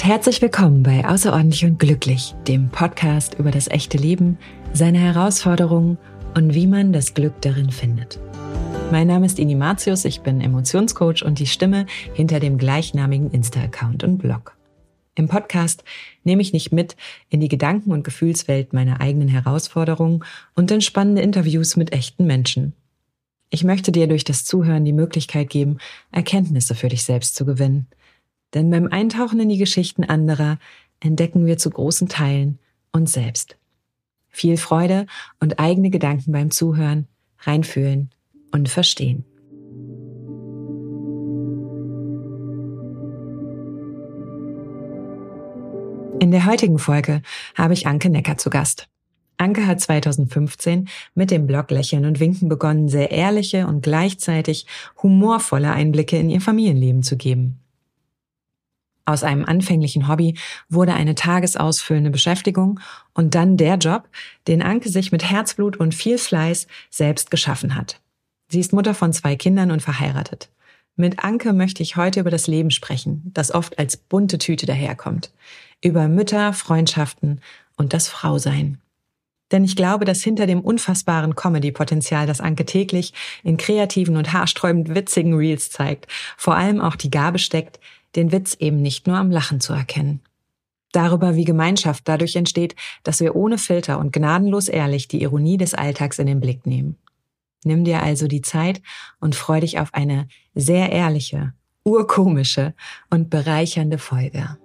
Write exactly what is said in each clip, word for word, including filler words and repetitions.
Herzlich willkommen bei Außerordentlich und Glücklich, dem Podcast über das echte Leben, seine Herausforderungen und wie man das Glück darin findet. Mein Name ist Ini Martius, ich bin Emotionscoach und die Stimme hinter dem gleichnamigen Insta-Account und Blog. Im Podcast nehme ich dich mit in die Gedanken- und Gefühlswelt meiner eigenen Herausforderungen und in spannende Interviews mit echten Menschen. Ich möchte dir durch das Zuhören die Möglichkeit geben, Erkenntnisse für dich selbst zu gewinnen. Denn beim Eintauchen in die Geschichten anderer entdecken wir zu großen Teilen uns selbst. Viel Freude und eigene Gedanken beim Zuhören, reinfühlen und verstehen. In der heutigen Folge habe ich Anke Necker zu Gast. Anke hat zweitausendfünfzehn mit dem Blog Lächeln und Winken begonnen, sehr ehrliche und gleichzeitig humorvolle Einblicke in ihr Familienleben zu geben. Aus einem anfänglichen Hobby wurde eine tagesausfüllende Beschäftigung und dann der Job, den Anke sich mit Herzblut und viel Fleiß selbst geschaffen hat. Sie ist Mutter von zwei Kindern und verheiratet. Mit Anke möchte ich heute über das Leben sprechen, das oft als bunte Tüte daherkommt. Über Mütter, Freundschaften und das Frausein. Denn ich glaube, dass hinter dem unfassbaren Comedy-Potenzial, das Anke täglich in kreativen und haarsträubend witzigen Reels zeigt, vor allem auch die Gabe steckt, den Witz eben nicht nur am Lachen zu erkennen. Darüber, wie Gemeinschaft dadurch entsteht, dass wir ohne Filter und gnadenlos ehrlich die Ironie des Alltags in den Blick nehmen. Nimm dir also die Zeit und freu dich auf eine sehr ehrliche, urkomische und bereichernde Folge.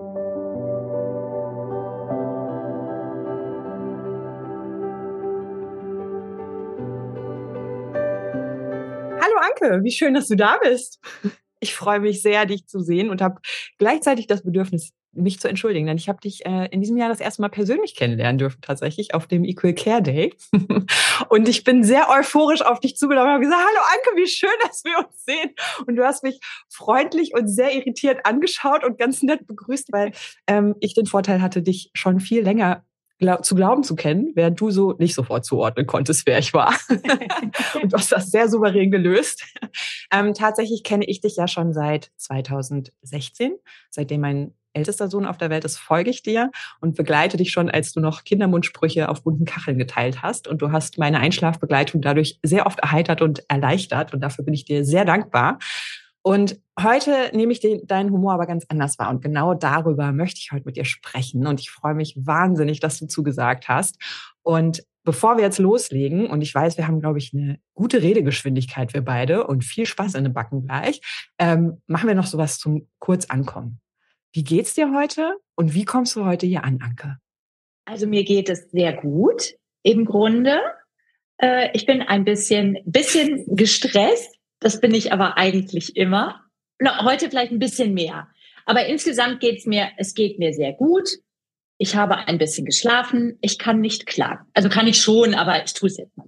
Hallo Anke, wie schön, dass du da bist. Ich freue mich sehr, dich zu sehen und habe gleichzeitig das Bedürfnis, mich zu entschuldigen, denn ich habe dich äh, in diesem Jahr das erste Mal persönlich kennenlernen dürfen, tatsächlich auf dem Equal Care Day. Und ich bin sehr euphorisch auf dich zugelaufen und habe gesagt, hallo Anke, wie schön, dass wir uns sehen. Und du hast mich freundlich und sehr irritiert angeschaut und ganz nett begrüßt, weil ähm, ich den Vorteil hatte, dich schon viel länger glaub, zu glauben zu kennen, während du so nicht sofort zuordnen konntest, wer ich war. Und du hast das sehr souverän gelöst. Ähm, tatsächlich kenne ich dich ja schon seit zweitausendsechzehn. Seitdem mein ältester Sohn auf der Welt ist, folge ich dir und begleite dich schon, als du noch Kindermundsprüche auf bunten Kacheln geteilt hast. Und du hast meine Einschlafbegleitung dadurch sehr oft erheitert und erleichtert. Und dafür bin ich dir sehr dankbar. Und heute nehme ich den, deinen Humor aber ganz anders wahr. Und genau darüber möchte ich heute mit dir sprechen. Und ich freue mich wahnsinnig, dass du zugesagt hast. Und bevor wir jetzt loslegen, und ich weiß, wir haben, glaube ich, eine gute Redegeschwindigkeit, wir beide, und viel Spaß in den Backen gleich, ähm, machen wir noch sowas zum Kurzankommen. Wie geht's dir heute und wie kommst du heute hier an, Anke? Also mir geht es sehr gut im Grunde. Äh, ich bin ein bisschen, bisschen gestresst. Das bin ich aber eigentlich immer. Na, heute vielleicht ein bisschen mehr. Aber insgesamt geht's mir, es geht mir sehr gut. Ich habe ein bisschen geschlafen. Ich kann nicht klagen. Also kann ich schon, aber ich tue es jetzt mal.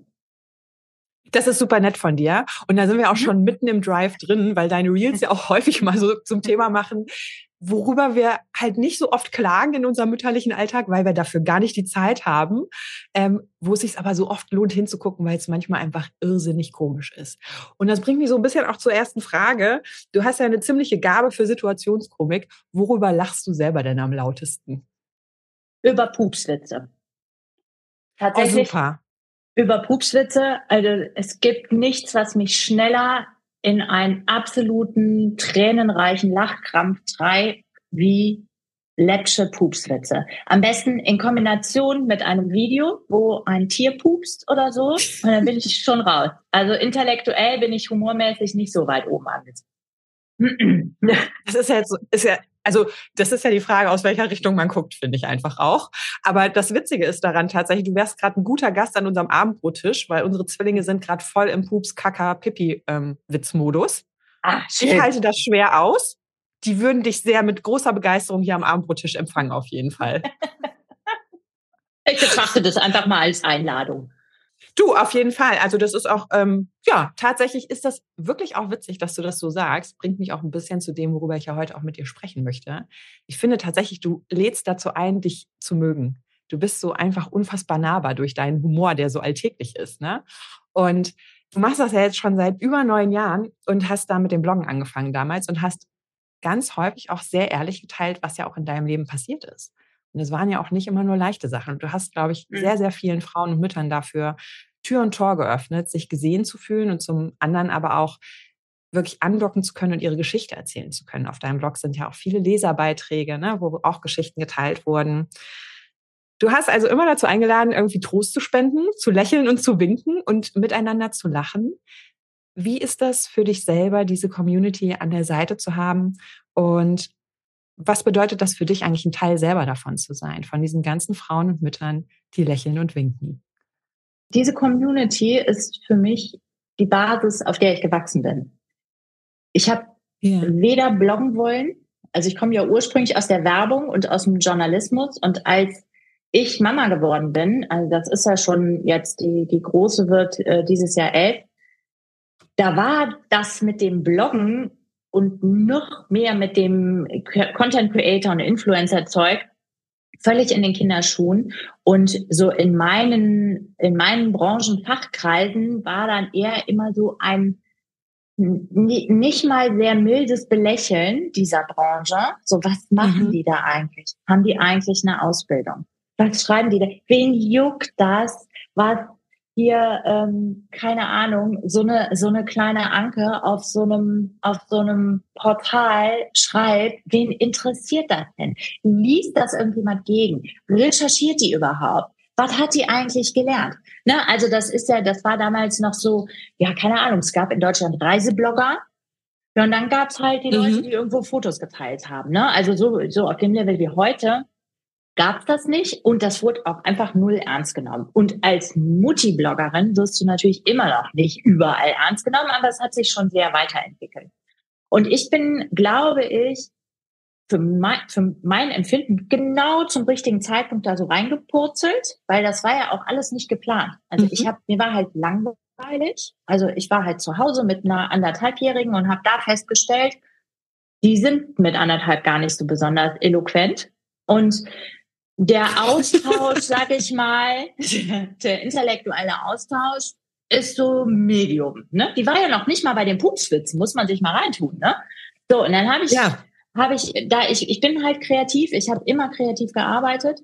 Das ist super nett von dir. Und da sind wir auch schon mitten im Drive drin, weil deine Reels ja auch häufig mal so zum Thema machen, worüber wir halt nicht so oft klagen in unserem mütterlichen Alltag, weil wir dafür gar nicht die Zeit haben, ähm, wo es sich aber so oft lohnt hinzugucken, weil es manchmal einfach irrsinnig komisch ist. Und das bringt mich so ein bisschen auch zur ersten Frage. Du hast ja eine ziemliche Gabe für Situationskomik. Worüber lachst du selber denn am lautesten? Über Pupswitze. Tatsächlich. Oh, super. Über Pupswitze. Also es gibt nichts, was mich schneller in einen absoluten tränenreichen Lachkrampf treibt wie läppsche Pupswitze. Am besten in Kombination mit einem Video, wo ein Tier pupst oder so. Und dann bin ich schon raus. Also intellektuell bin ich humormäßig nicht so weit oben angekommen. Das ist ja jetzt, ist ja, also das ist ja die Frage, aus welcher Richtung man guckt, finde ich einfach auch. Aber das Witzige ist daran tatsächlich, du wärst gerade ein guter Gast an unserem Abendbrottisch, weil unsere Zwillinge sind gerade voll im Pups-Kaka-Pipi-Witz-Modus. Ah, ich halte das schwer aus. Die würden dich sehr mit großer Begeisterung hier am Abendbrottisch empfangen, auf jeden Fall. Ich betrachte das einfach mal als Einladung. Du, auf jeden Fall. Also das ist auch, ähm, ja, tatsächlich ist das wirklich auch witzig, dass du das so sagst. Bringt mich auch ein bisschen zu dem, worüber ich ja heute auch mit dir sprechen möchte. Ich finde tatsächlich, du lädst dazu ein, dich zu mögen. Du bist so einfach unfassbar nahbar durch deinen Humor, der so alltäglich ist, ne? Und du machst das ja jetzt schon seit über neun Jahren und hast da mit dem Bloggen angefangen damals und hast ganz häufig auch sehr ehrlich geteilt, was ja auch in deinem Leben passiert ist. Und es waren ja auch nicht immer nur leichte Sachen. Und du hast, glaube ich, sehr, sehr vielen Frauen und Müttern dafür Tür und Tor geöffnet, sich gesehen zu fühlen und zum anderen aber auch wirklich andocken zu können und ihre Geschichte erzählen zu können. Auf deinem Blog sind ja auch viele Leserbeiträge, ne, wo auch Geschichten geteilt wurden. Du hast also immer dazu eingeladen, irgendwie Trost zu spenden, zu lächeln und zu winken und miteinander zu lachen. Wie ist das für dich selber, diese Community an der Seite zu haben? Und was bedeutet das für dich eigentlich, ein Teil selber davon zu sein, von diesen ganzen Frauen und Müttern, die lächeln und winken? Diese Community ist für mich die Basis, auf der ich gewachsen bin. Ich habe ja. weder bloggen wollen, also ich komme ja ursprünglich aus der Werbung und aus dem Journalismus, und als ich Mama geworden bin, also das ist ja schon jetzt, die, die Große wird äh, dieses Jahr elf, da war das mit dem Bloggen und noch mehr mit dem Content Creator und Influencer Zeug völlig in den Kinderschuhen. Und so in meinen, in meinen Branchenfachkreisen war dann eher immer so ein nicht mal sehr mildes Belächeln dieser Branche. So, was machen mhm. die da eigentlich? Haben die eigentlich eine Ausbildung? Was schreiben die da? Wen juckt das? Was hier, ähm, keine Ahnung, so eine, so eine kleine Anke auf so einem, auf so einem Portal schreibt? Wen interessiert das denn? Liest das irgendjemand gegen? Recherchiert die überhaupt? Was hat die eigentlich gelernt? Ne, also das ist ja, das war damals noch so, ja, keine Ahnung, es gab in Deutschland Reiseblogger. Ja, und dann gab es halt die mhm. Leute, die irgendwo Fotos geteilt haben. Ne? Also so, so auf dem Level wie heute gab es das nicht, und das wurde auch einfach null ernst genommen. Und als Mutti-Bloggerin wirst du natürlich immer noch nicht überall ernst genommen, aber es hat sich schon sehr weiterentwickelt. Und ich bin, glaube ich, für mein, für mein Empfinden genau zum richtigen Zeitpunkt da so reingepurzelt, weil das war ja auch alles nicht geplant. Also mhm. ich habe, mir war halt langweilig. Also ich war halt zu Hause mit einer anderthalbjährigen und habe da festgestellt, die sind mit anderthalb gar nicht so besonders eloquent. Und der Austausch, sag ich mal, der intellektuelle Austausch ist so Medium. Ne? Die war ja noch nicht mal bei den Pupswitzen, muss man sich mal reintun. Ne? So, und dann habe ich, ja. habe ich, da ich, ich bin halt kreativ, ich habe immer kreativ gearbeitet,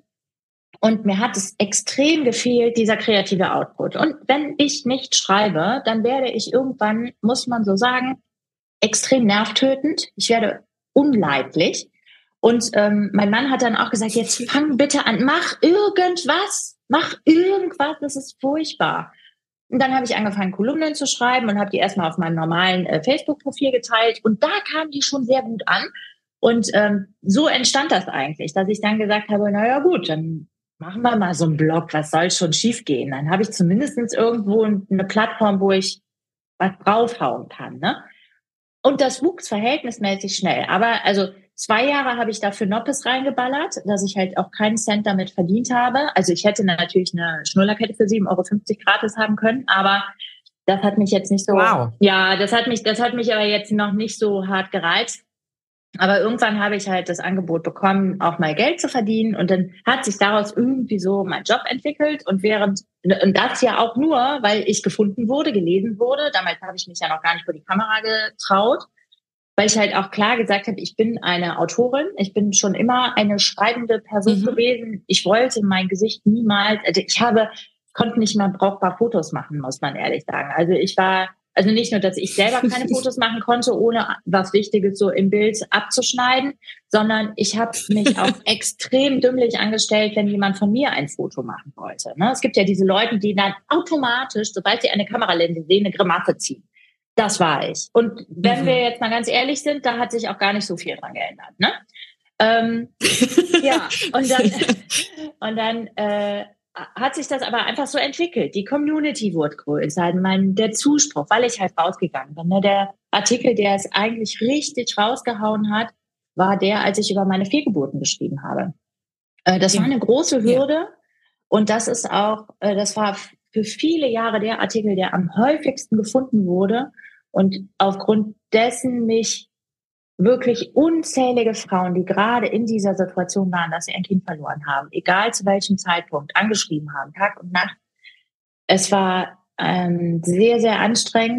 und mir hat es extrem gefehlt, dieser kreative Output. Und wenn ich nicht schreibe, dann werde ich irgendwann, muss man so sagen, extrem nervtötend. Ich werde unleidlich. Und ähm, mein Mann hat dann auch gesagt, jetzt fang bitte an, mach irgendwas, mach irgendwas, das ist furchtbar. Und dann habe ich angefangen, Kolumnen zu schreiben und habe die erstmal auf meinem normalen äh, Facebook-Profil geteilt. Und da kamen die schon sehr gut an. Und ähm, so entstand das eigentlich, dass ich dann gesagt habe, naja gut, dann machen wir mal so einen Blog, was soll schon schief gehen? Dann habe ich zumindest irgendwo eine Plattform, wo ich was draufhauen kann. Ne? Und das wuchs verhältnismäßig schnell. Aber also zwei Jahre habe ich dafür Noppes reingeballert, dass ich halt auch keinen Cent damit verdient habe. Also ich hätte natürlich eine Schnullerkette für sieben Euro fünfzig gratis haben können, aber das hat mich jetzt nicht so, wow. ja, das hat mich, das hat mich aber jetzt noch nicht so hart gereizt. Aber irgendwann habe ich halt das Angebot bekommen, auch mal Geld zu verdienen, und dann hat sich daraus irgendwie so mein Job entwickelt, und während, und das ja auch nur, weil ich gefunden wurde, gelesen wurde. Damals habe ich mich ja noch gar nicht vor die Kamera getraut, weil ich halt auch klar gesagt habe, ich bin eine Autorin, ich bin schon immer eine schreibende Person mhm. gewesen. Ich wollte mein Gesicht niemals, also ich habe, konnte nicht mal brauchbar Fotos machen, muss man ehrlich sagen. Also ich war, also nicht nur, dass ich selber keine Fotos machen konnte, ohne was Wichtiges so im Bild abzuschneiden, sondern ich habe mich auch extrem dümmlich angestellt, wenn jemand von mir ein Foto machen wollte. Ne? Es gibt ja diese Leute, die dann automatisch, sobald sie eine Kameralinse sehen, eine Grimasse ziehen. Das war ich. Und wenn mhm. wir jetzt mal ganz ehrlich sind, da hat sich auch gar nicht so viel dran geändert. Ne? Ähm, ja, und dann, und dann äh, hat sich das aber einfach so entwickelt. Die Community wurde größer, mein, der Zuspruch, weil ich halt rausgegangen bin. Ne? Der Artikel, der es eigentlich richtig rausgehauen hat, war der, als ich über meine Fehlgeburten geschrieben habe. Äh, das ja. war eine große Hürde, ja. und das ist auch, äh, das war für viele Jahre der Artikel, der am häufigsten gefunden wurde, und aufgrund dessen mich wirklich unzählige Frauen, die gerade in dieser Situation waren, dass sie ein Kind verloren haben, egal zu welchem Zeitpunkt, angeschrieben haben, Tag und Nacht. Es war ähm, sehr, sehr anstrengend.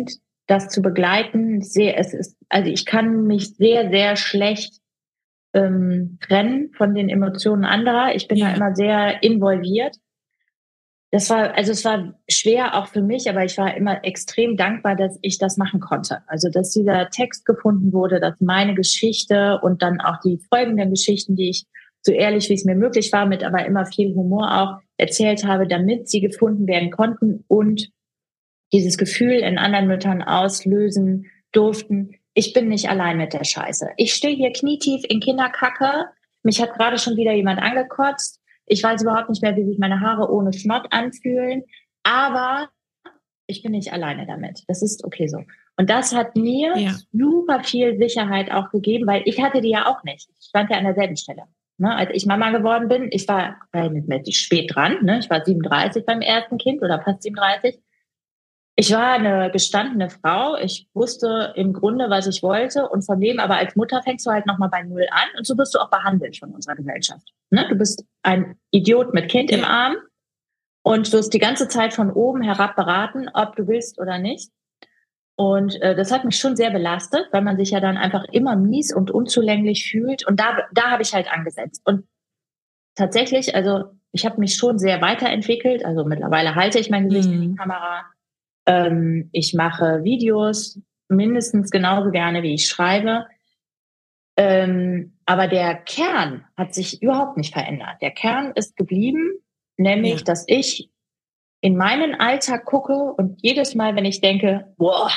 das zu begleiten, sehr, es ist, also ich kann mich sehr, sehr schlecht ähm, trennen von den Emotionen anderer. Ich bin Ja. da immer sehr involviert. Das war, also es war schwer auch für mich, aber ich war immer extrem dankbar, dass ich das machen konnte. Also, dass dieser Text gefunden wurde, dass meine Geschichte und dann auch die folgenden Geschichten, die ich so ehrlich wie es mir möglich war, mit aber immer viel Humor auch erzählt habe, damit sie gefunden werden konnten und dieses Gefühl in anderen Müttern auslösen durften. Ich bin nicht allein mit der Scheiße. Ich stehe hier knietief in Kinderkacke. Mich hat gerade schon wieder jemand angekotzt. Ich weiß überhaupt nicht mehr, wie sich meine Haare ohne Schmott anfühlen. Aber ich bin nicht alleine damit. Das ist okay so. Und das hat mir Ja. super viel Sicherheit auch gegeben, weil ich hatte die ja auch nicht. Ich stand ja an derselben Stelle. Ne, als ich Mama geworden bin, ich war verhältnismäßig spät dran. Ne? Ich war siebenunddreißig beim ersten Kind oder fast siebenunddreißig. Ich war eine gestandene Frau. Ich wusste im Grunde, was ich wollte. Und von dem aber als Mutter fängst du halt nochmal bei Null an. Und so wirst du auch behandelt von unserer Gesellschaft. Ne? Du bist ein Idiot mit Kind im Arm und wirst die ganze Zeit von oben herab beraten, ob du willst oder nicht. Und äh, das hat mich schon sehr belastet, weil man sich ja dann einfach immer mies und unzulänglich fühlt. Und da, da habe ich halt angesetzt. Und tatsächlich, also ich habe mich schon sehr weiterentwickelt. Also mittlerweile halte ich mein Gesicht Mhm. in die Kamera. Ähm, ich mache Videos mindestens genauso gerne, wie ich schreibe. Ähm, aber der Kern hat sich überhaupt nicht verändert. Der Kern ist geblieben, nämlich, Ja. dass ich in meinen Alltag gucke und jedes Mal, wenn ich denke, boah,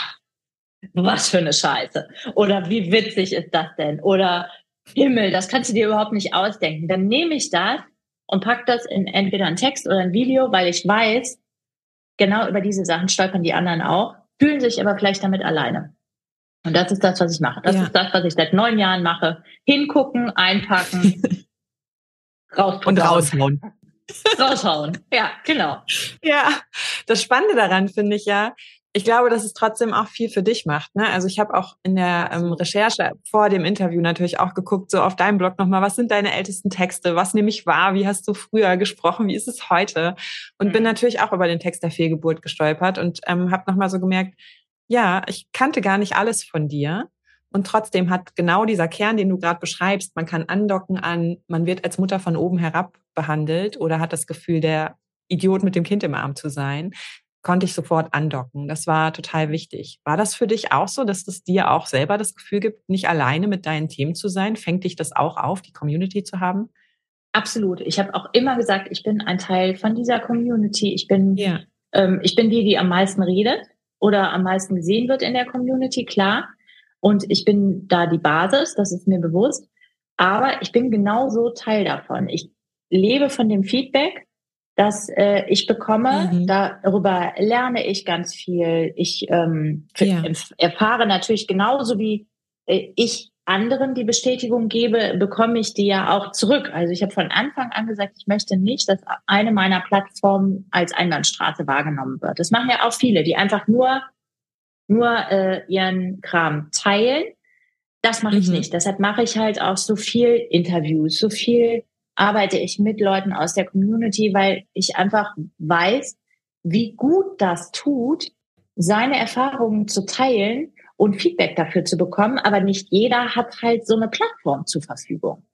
was für eine Scheiße. Oder wie witzig ist das denn? Oder Himmel, das kannst du dir überhaupt nicht ausdenken. Dann nehme ich das und pack das in entweder einen Text oder ein Video, weil ich weiß, genau über diese Sachen stolpern die anderen auch, fühlen sich aber vielleicht damit alleine. Und das ist das, was ich mache. Das Ja. ist das, was ich seit neun Jahren mache. Hingucken, einpacken, raushauen. Und raushauen. Raushauen. Ja, genau. Ja, das Spannende daran finde ich ja, ich glaube, dass es trotzdem auch viel für dich macht. Ne? Also ich habe auch in der ähm, Recherche vor dem Interview natürlich auch geguckt, so auf deinem Blog nochmal, was sind deine ältesten Texte, was nehme ich wahr, wie hast du früher gesprochen, wie ist es heute? Und Mhm. bin natürlich auch über den Text der Fehlgeburt gestolpert und ähm, habe nochmal so gemerkt, ja, ich kannte gar nicht alles von dir. Und trotzdem hat genau dieser Kern, den du gerade beschreibst, man kann andocken an, man wird als Mutter von oben herab behandelt oder hat das Gefühl, der Idiot mit dem Kind im Arm zu sein, konnte ich sofort andocken. Das war total wichtig. War das für dich auch so, dass es dir auch selber das Gefühl gibt, nicht alleine mit deinen Themen zu sein? Fängt dich das auch auf, die Community zu haben? Absolut. Ich habe auch immer gesagt, ich bin ein Teil von dieser Community. Ich bin, Ja. ähm, ich bin die, die am meisten redet oder am meisten gesehen wird in der Community, klar. Und ich bin da die Basis, das ist mir bewusst. Aber ich bin genauso Teil davon. Ich lebe von dem Feedback, das äh, ich bekomme. Mhm. Darüber lerne ich ganz viel. Ich ähm, Ja. erfahre natürlich genauso wie äh, ich anderen die Bestätigung gebe, bekomme ich die ja auch zurück. Also ich habe von Anfang an gesagt, ich möchte nicht, dass eine meiner Plattformen als Einbahnstraße wahrgenommen wird. Das machen ja auch viele, die einfach nur nur äh, ihren Kram teilen. Das mache ich Mhm. nicht. Deshalb mache ich halt auch so viel Interviews, so viel arbeite ich mit Leuten aus der Community, weil ich einfach weiß, wie gut das tut, seine Erfahrungen zu teilen und Feedback dafür zu bekommen. Aber nicht jeder hat halt so eine Plattform zur Verfügung.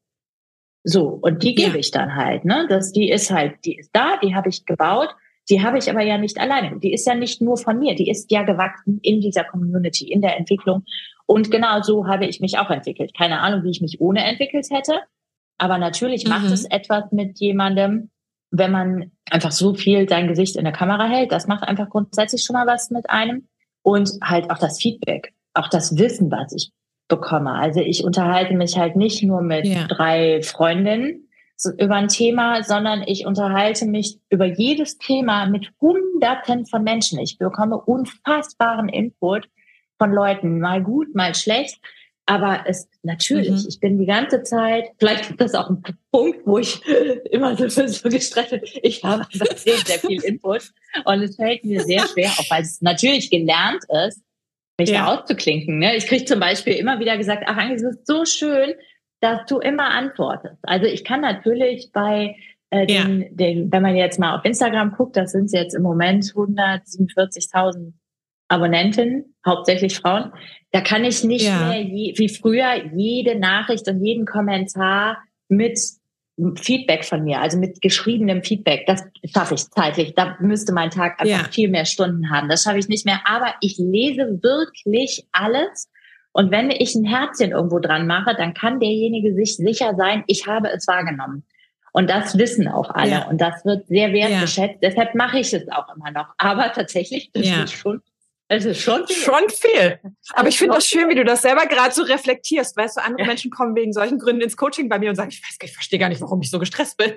So, und die Ja. gebe ich dann halt. Ne? Das, die ist halt, die ist da, die habe ich gebaut. Die habe ich aber ja nicht alleine. Die ist ja nicht nur von mir. Die ist ja gewachsen in dieser Community, in der Entwicklung. Und genau so habe ich mich auch entwickelt. Keine Ahnung, wie ich mich ohne entwickelt hätte. Aber natürlich Mhm. macht es etwas mit jemandem, wenn man einfach so viel sein Gesicht in der Kamera hält. Das macht einfach grundsätzlich schon mal was mit einem. Und halt auch das Feedback, auch das Wissen, was ich bekomme. Also ich unterhalte mich halt nicht nur mit Ja. drei Freundinnen so über ein Thema, sondern ich unterhalte mich über jedes Thema mit Hunderten von Menschen. Ich bekomme unfassbaren Input von Leuten, mal gut, mal schlecht. Aber es natürlich, Mhm. ich bin die ganze Zeit, vielleicht ist das auch ein Punkt, wo ich immer so, so gestresst bin. Ich habe einfach sehr, sehr viel Input und es fällt mir sehr schwer, auch weil es natürlich gelernt ist, mich Ja. da auszuklinken. Ne? Ich kriege zum Beispiel immer wieder gesagt, ach, Anke, es ist so schön, dass du immer antwortest. Also ich kann natürlich bei äh, den, Ja. den, wenn man jetzt mal auf Instagram guckt, das sind jetzt im Moment hundertsiebenundvierzigtausend Abonnentinnen, hauptsächlich Frauen. Da kann ich nicht Ja. mehr je, wie früher jede Nachricht und jeden Kommentar mit Feedback von mir, also mit geschriebenem Feedback. Das schaffe ich zeitlich. Da müsste mein Tag einfach Ja. viel mehr Stunden haben. Das schaffe ich nicht mehr. Aber ich lese wirklich alles. Und wenn ich ein Herzchen irgendwo dran mache, dann kann derjenige sich sicher sein, ich habe es wahrgenommen. Und das wissen auch alle. Ja. Und das wird sehr wertgeschätzt. Ja. Deshalb mache ich es auch immer noch. Aber tatsächlich, das Ja. ist schon, es ist schon viel. Schon viel. Aber Also ich finde schon das schön, wie du das selber gerade so reflektierst. Weißt du, andere Ja. Menschen kommen wegen solchen Gründen ins Coaching bei mir und sagen, ich weiß gar nicht, ich verstehe gar nicht, warum ich so gestresst bin.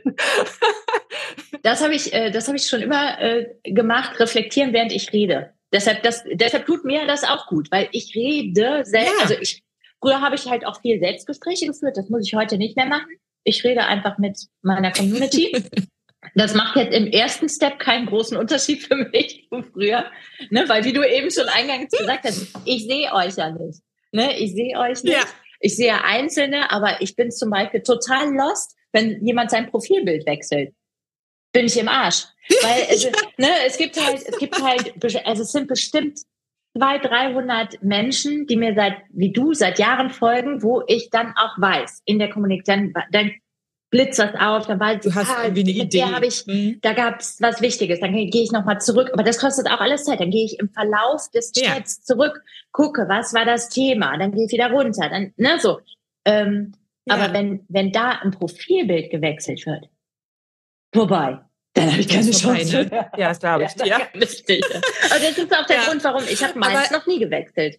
Das habe ich, äh, das habe ich schon immer äh, gemacht, reflektieren, während ich rede. Deshalb, das, deshalb tut mir das auch gut, weil ich rede selbst. Ja. Also ich, früher habe ich halt auch viel Selbstgespräche geführt. Das muss ich heute nicht mehr machen. Ich rede einfach mit meiner Community. Das macht jetzt im ersten Step keinen großen Unterschied für mich von früher, ne? Weil wie du eben schon eingangs gesagt hast, ich sehe euch ja nicht, ne? Ich sehe euch nicht. Ja. Ich sehe Einzelne, aber ich bin zum Beispiel total lost, wenn jemand sein Profilbild wechselt. Bin ich im Arsch. Weil es, ne, es gibt halt, es gibt halt, also es sind bestimmt zweihundert, dreihundert Menschen, die mir seit, wie du, seit Jahren folgen, wo ich dann auch weiß, in der Kommunikation, dann, dann blitzt was auf, dann weiß Du ich, hast ah, irgendwie eine mit der Idee. habe ich, Mhm. da gab es was Wichtiges, dann gehe ich nochmal zurück, aber das kostet auch alles Zeit, dann gehe ich im Verlauf des Ja. Chats zurück, gucke, was war das Thema, dann gehe ich wieder runter, dann, ne, so. Ähm, Ja. Aber wenn, wenn da ein Profilbild gewechselt wird, vorbei. Dann habe ich keine Ist vorbei, Chance. ne? Ja, das glaube ich Ja, dir. das ist richtig. Und das ist auch der Ja. Grund, warum ich habe meins Aber- noch nie gewechselt.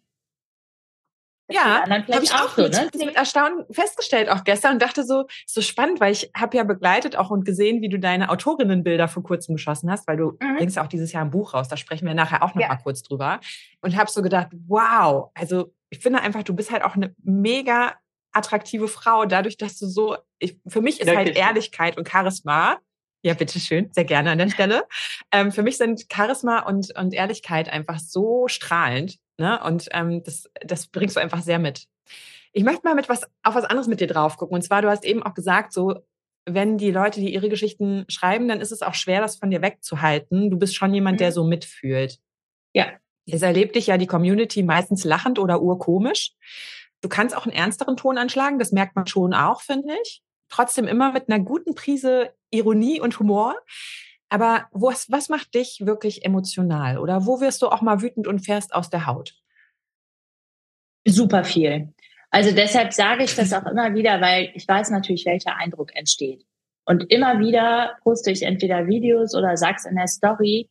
Das Ja, ist anderen habe ich vielleicht auch so, so, ne? ne? Das mit Erstaunen festgestellt auch gestern und dachte so, ist so spannend, weil ich habe ja begleitet auch und gesehen, wie du deine Autorinnenbilder vor kurzem geschossen hast, weil du Mhm. bringst ja auch dieses Jahr ein Buch raus, da sprechen wir nachher auch noch Ja. mal kurz drüber. Und habe so gedacht, wow, also ich finde einfach, du bist halt auch eine mega attraktive Frau, dadurch, dass du so, ich, für mich ist halt Dankeschön. Ehrlichkeit und Charisma, ja, bitteschön, sehr gerne an der Stelle. Ähm, für mich sind Charisma und, und Ehrlichkeit einfach so strahlend, ne? Und ähm, das, das bringst du einfach sehr mit. Ich möchte mal mit was auf was anderes mit dir drauf gucken. Und zwar, du hast eben auch gesagt, so, wenn die Leute, die ihre Geschichten schreiben, dann ist es auch schwer, das von dir wegzuhalten. Du bist schon jemand, Mhm. der so mitfühlt. Ja. Es erlebt dich ja die Community meistens lachend oder urkomisch. Du kannst auch einen ernsteren Ton anschlagen, das merkt man schon auch, finde ich. Trotzdem immer mit einer guten Prise Ironie und Humor. Aber was, was macht dich wirklich emotional? Oder wo wirst du auch mal wütend und fährst aus der Haut? Super viel. Also deshalb sage ich das auch immer wieder, weil ich weiß natürlich, welcher Eindruck entsteht. Und immer wieder poste ich entweder Videos oder sag's in der Story.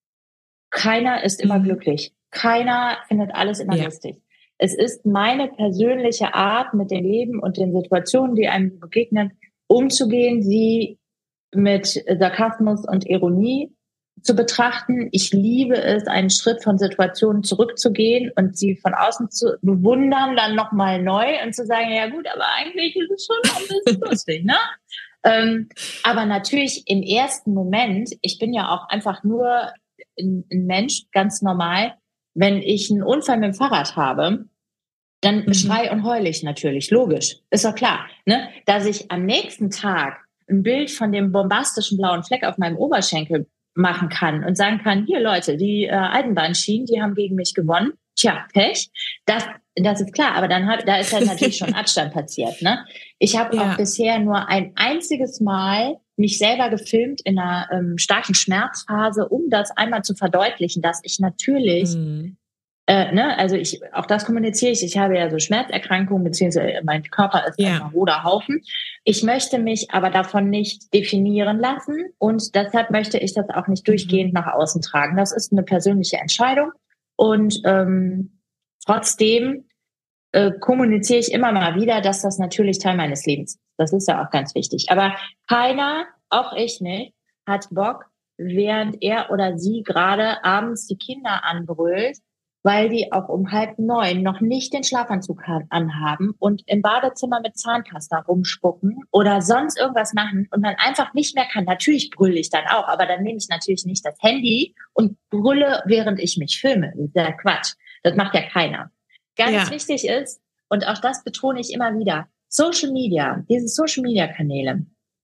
Keiner ist immer Mhm. glücklich. Keiner findet alles immer Ja. lustig. Es ist meine persönliche Art, mit dem Leben und den Situationen, die einem begegnen, umzugehen, sie mit Sarkasmus und Ironie zu betrachten. Ich liebe es, einen Schritt von Situationen zurückzugehen und sie von außen zu bewundern, dann nochmal neu und zu sagen, ja gut, aber eigentlich ist es schon ein bisschen lustig, ne? Ähm, aber natürlich im ersten Moment, ich bin ja auch einfach nur ein, ein Mensch, ganz normal. Wenn ich einen Unfall mit dem Fahrrad habe, dann Mhm. schrei und heule ich natürlich, logisch, ist doch klar, ne? Dass ich am nächsten Tag ein Bild von dem bombastischen blauen Fleck auf meinem Oberschenkel machen kann und sagen kann, hier Leute, die äh, Eisenbahnschienen, die haben gegen mich gewonnen. Tja, Pech. Das, das ist klar, aber dann hat, da ist halt natürlich schon Abstand passiert. Ne? Ich habe Ja. auch bisher nur ein einziges Mal mich selber gefilmt in einer ähm, starken Schmerzphase, um das einmal zu verdeutlichen, dass ich natürlich Mhm. Äh, ne, also ich, auch das kommuniziere ich. Ich habe ja so Schmerzerkrankungen, beziehungsweise mein Körper ist Ja. ein roter Haufen. Ich möchte mich aber davon nicht definieren lassen und deshalb möchte ich das auch nicht durchgehend nach außen tragen. Das ist eine persönliche Entscheidung und ähm, trotzdem äh, kommuniziere ich immer mal wieder, dass das natürlich Teil meines Lebens ist. Das ist ja auch ganz wichtig. Aber keiner, auch ich nicht, hat Bock, während er oder sie gerade abends die Kinder anbrüllt, weil die auch um halb neun noch nicht den Schlafanzug anhaben und im Badezimmer mit Zahnpasta rumspucken oder sonst irgendwas machen und man einfach nicht mehr kann. Natürlich brülle ich dann auch, aber dann nehme ich natürlich nicht das Handy und brülle, während ich mich filme. Das ist ja Quatsch. Das macht ja keiner. Ganz Ja. wichtig ist, und auch das betone ich immer wieder, Social Media, diese Social Media Kanäle,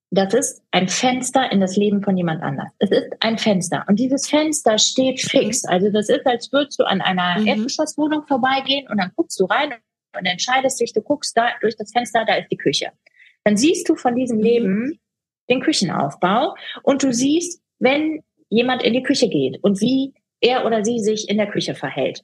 das ist ein Fenster in das Leben von jemand anders. Es ist ein Fenster. Und dieses Fenster steht fix. Also das ist, als würdest du an einer mhm. Erdgeschosswohnung vorbeigehen und dann guckst du rein und entscheidest dich, du guckst da durch das Fenster, da ist die Küche. Dann siehst du von diesem mhm. Leben den Küchenaufbau und du siehst, wenn jemand in die Küche geht und wie er oder sie sich in der Küche verhält.